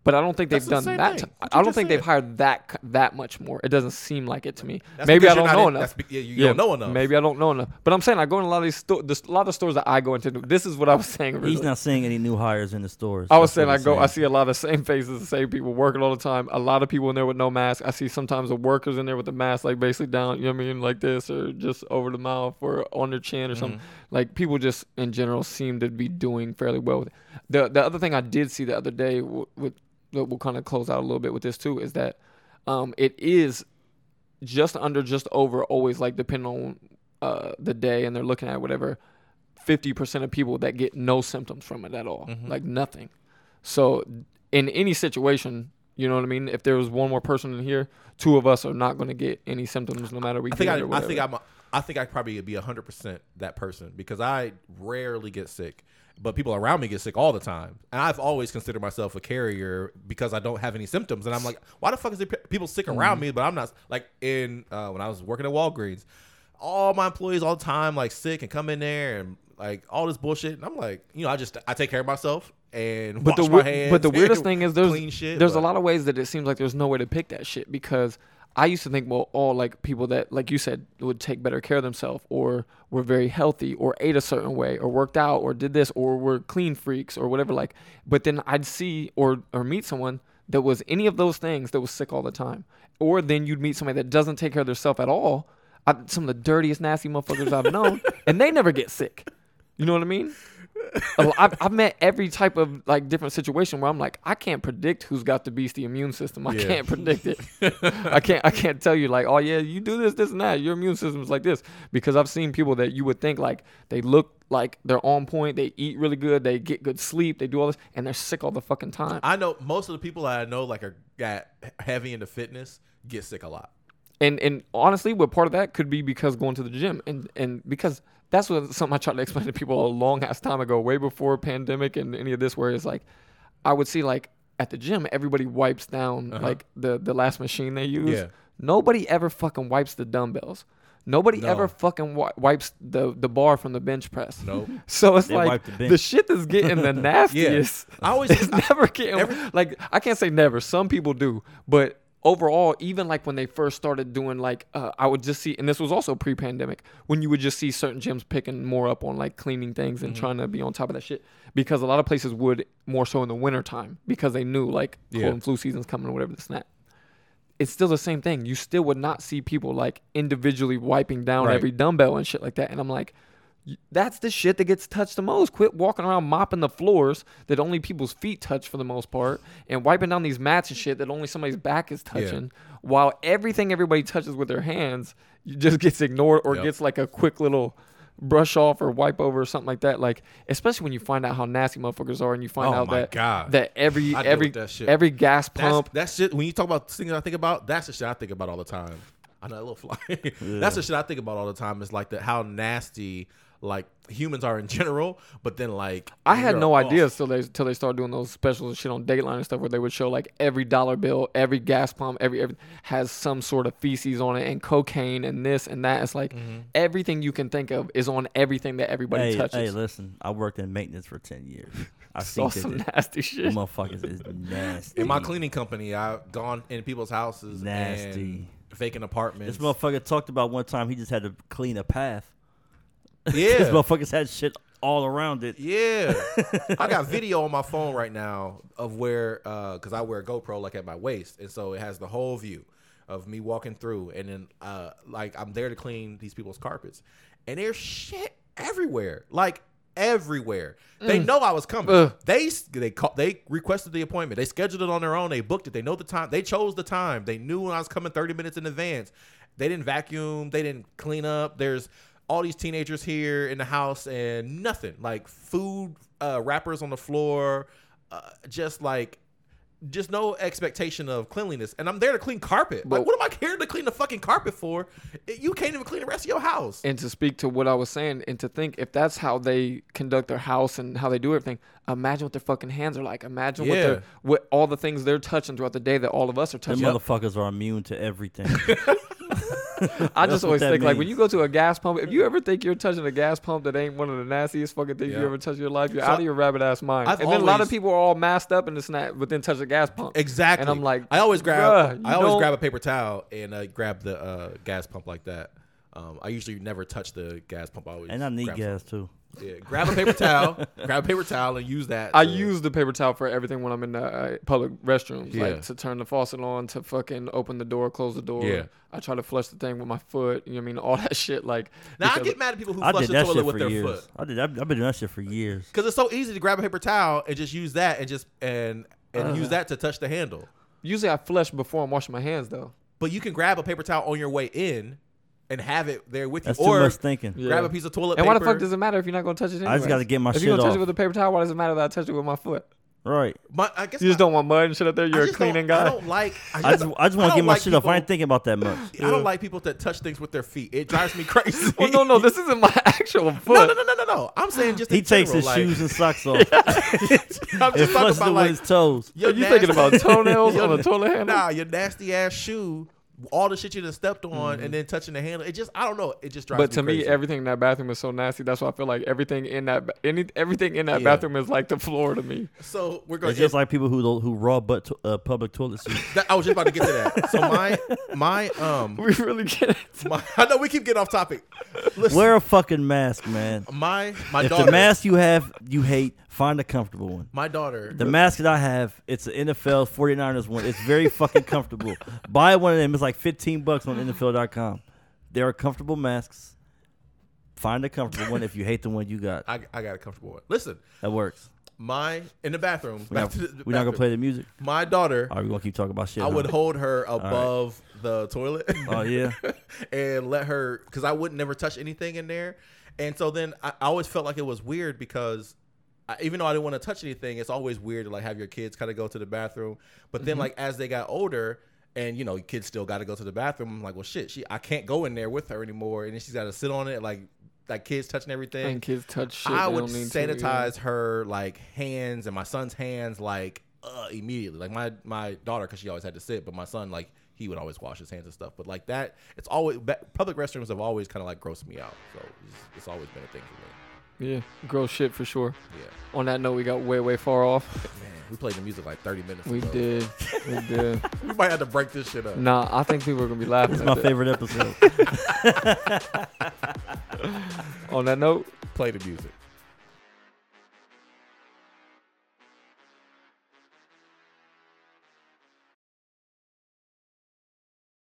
But I don't think That's they've the done same that. thing. What I you don't just think they've said. hired that much more. It doesn't seem like it to me. That's Maybe I because don't you're know not enough. You don't know enough. Maybe I don't know enough. But I'm saying I go in a lot of these a lot of stores that I go into. This is what I was saying originally. He's not seeing any new hires in the stores. I was That's what saying he's I see a lot of same faces, the same people working all the time. A lot of people in there with no mask. I see sometimes the workers in there with the mask like basically down, you know what I mean, like this or just over the mouth or on their chin or something. Like people just in general seem to be doing fairly well with it. The other thing I did see the other day with we'll kind of close out a little bit with this too is that it is just under, just over, always like depending on the day and they're looking at whatever, 50% of people that get no symptoms from it at all, like nothing. So in any situation, you know what I mean? If there was one more person in here, 2 of us are not going to get any symptoms no matter we get it or whatever. I think I probably be 100% that person because I rarely get sick, but people around me get sick all the time. And I've always considered myself a carrier because I don't have any symptoms. And I'm like, why the fuck is there people sick around me? But I'm not. Like when I was working at Walgreens, all my employees all the time like sick and come in there and like all this bullshit. And I'm like, I take care of myself and wash my hands. But the weirdest thing is there's a lot of ways that it seems like there's no way to pick that shit because I used to think, well, all like people that, like you said, would take better care of themselves or were very healthy or ate a certain way or worked out or did this or were clean freaks or whatever. Like, but then I'd see or meet someone that was any of those things that was sick all the time. Or then you'd meet somebody that doesn't take care of themselves at all. Some of the dirtiest, nasty motherfuckers I've known, and they never get sick. You know what I mean? I've met every type of like different situation where I'm like, I can't predict who's got the beastie immune system. I can't predict it. I can't tell you like, oh yeah, you do this and that. Your immune system is like this because I've seen people that you would think like they look like they're on point. They eat really good. They get good sleep. They do all this and they're sick all the fucking time. I know most of the people I know like are got heavy into fitness get sick a lot. And honestly, what part of that could be because going to the gym and because that's something I tried to explain to people a long ass time ago, way before pandemic and any of this, where it's like, I would see like at the gym, everybody wipes down like the last machine they use. Yeah. Nobody ever fucking wipes the dumbbells. Nobody ever fucking wipes the bar from the bench press. Nope. So it's They like wipe the bench. the shit that's getting the nastiest. I always it's never getting like I can't say never. Some people do, but overall, even like when they first started doing like I would just see, and this was also pre-pandemic, when you would just see certain gyms picking more up on like cleaning things and trying to be on top of that shit, because a lot of places would more so in the winter time because they knew like cold and flu season's coming or whatever this and that. It's still the same thing. You still would not see people like individually wiping down every dumbbell and shit like that. And I'm like, that's the shit that gets touched the most. Quit walking around mopping the floors that only people's feet touch for the most part and wiping down these mats and shit that only somebody's back is touching, while everything everybody touches with their hands just gets ignored or gets like a quick little brush off or wipe over or something like that. Like, especially when you find out how nasty motherfuckers are and you find out that every gas pump. That's shit. When you talk about things I think about, that's the shit I think about all the time. I know, a little fly. That's the shit I think about all the time. Is like how nasty like humans are in general, but then like I had no idea till they started doing those specials and shit on Dateline and stuff where they would show like every dollar bill, every gas pump, every has some sort of feces on it and cocaine and this and that. It's like everything you can think of is on everything that everybody touches. Hey, listen, I worked in maintenance for 10 years. I saw some nasty shit. Motherfuckers is nasty. In my cleaning company, I've gone in people's houses nasty. And vacant apartments. This motherfucker talked about one time he just had to clean a path. Yeah. These motherfuckers had shit all around it. Yeah. I got video on my phone right now of where, because I wear a GoPro like at my waist. And so it has the whole view of me walking through. And then like I'm there to clean these people's carpets. And there's shit everywhere. Like everywhere. They know I was coming. They requested the appointment. They scheduled it on their own. They booked it. They know the time. They chose the time. They knew when I was coming 30 minutes in advance. They didn't vacuum. They didn't clean up. There's all these teenagers here in the house and nothing. Like food wrappers on the floor. Just no expectation of cleanliness. And I'm there to clean carpet. Like, what am I here to clean the fucking carpet for? You can't even clean the rest of your house. And to speak to what I was saying, and to think if that's how they conduct their house and how they do everything, imagine what their fucking hands are like. Imagine what all the things they're touching throughout the day that all of us are touching. Them motherfuckers are immune to everything. I just always that think like when means. you go to a gas pump, if you ever think you're touching a gas pump that ain't one of the nastiest fucking things you ever touch in your life, you're out of your rabbit ass mind. I've And then a lot of always- people are all masked up in the snap, but then touch a gas pump. Exactly. And I'm like, I always grab bruh, a paper towel and grab the gas pump like that. I usually never touch the gas pump. I always And I need grab gas too. Yeah, grab a paper towel and use that. I to- use the paper towel for everything when I'm in the public restrooms, Yeah. like to turn the faucet on, to fucking open the door, close the door. Yeah. I try to flush the thing with my foot. You know what I mean? All that shit. Like, Now I because- get mad at people who I flush did the that toilet shit with for their years. foot I've been doing that shit for years. because it's so easy to grab a paper towel and just use that and use that to touch the handle. usually I flush before I'm washing my hands though. But you can grab a paper towel on your way in and have it there with That's you, too or much thinking. Yeah. grab a piece of toilet And paper. why the fuck does it matter if you're not gonna touch it anyway? I just gotta get my if shit you're gonna touch off. it with a paper towel, why does it matter that I touch it with my foot? Right. I guess You just don't want mud and shit up there. I You're a just cleaning don't- guy. I don't like. I just want to get my shit off. I ain't thinking about that much. I don't like people that touch things with their feet. It drives me crazy. Well, no, this isn't my actual foot. No. I'm saying just He in takes general, his like, shoes and socks off. I'm and just talking flushes about it like with his toes. your Are you thinking nasty- about toenails your- on a toilet handle? Nah, your nasty ass shoe, all the shit you done stepped on, and then touching the handle. It just, I don't know. It just drives But me to crazy. me, everything in that bathroom is so nasty. That's why I feel like everything in that Yeah. bathroom is like the floor to me. So we're going It's just like people who raw butt public toilet seats. I was just about to get to that. So my We really get it. I know we keep getting off topic. Listen, Wear a fucking mask, man. my If daughter, the mask you have you hate, find a comfortable one. my daughter, The mask that I have, it's an NFL 49ers one. It's very fucking comfortable. Buy one of them. It's like $15 on NFL.com. There are comfortable masks. Find a comfortable one if you hate the one you got. I got a comfortable one. Listen, That works. in the bathroom. We're not going to play the music. My daughter, All right, we're going to keep talking about shit. I would huh? hold her above the toilet. Oh, yeah. And let her, because I would never touch anything in there. And so then I always felt like it was weird because even though I didn't want to touch anything, it's always weird to like have your kids kind of go to the bathroom. But then like as they got older and you know, kids still got to go to the bathroom, I'm like, well, shit, I can't go in there with her anymore. And then she's got to sit on it like kids touching everything. And kids touch shit. I they would don't need to, yeah. sanitize her like hands and my son's hands like immediately. Like my daughter, because she always had to sit, but my son like he would always wash his hands and stuff. But like that, it's always public restrooms have always kind of like grossed me out. So it's always been a thing for me. Yeah, gross shit for sure. Yeah, On that note, we got way far off. man, we played the music like 30 minutes We ago. did. We did. We might have to break this shit up. Nah, I think people are gonna be laughing. It's my at that. favorite episode. On that note. Play the music.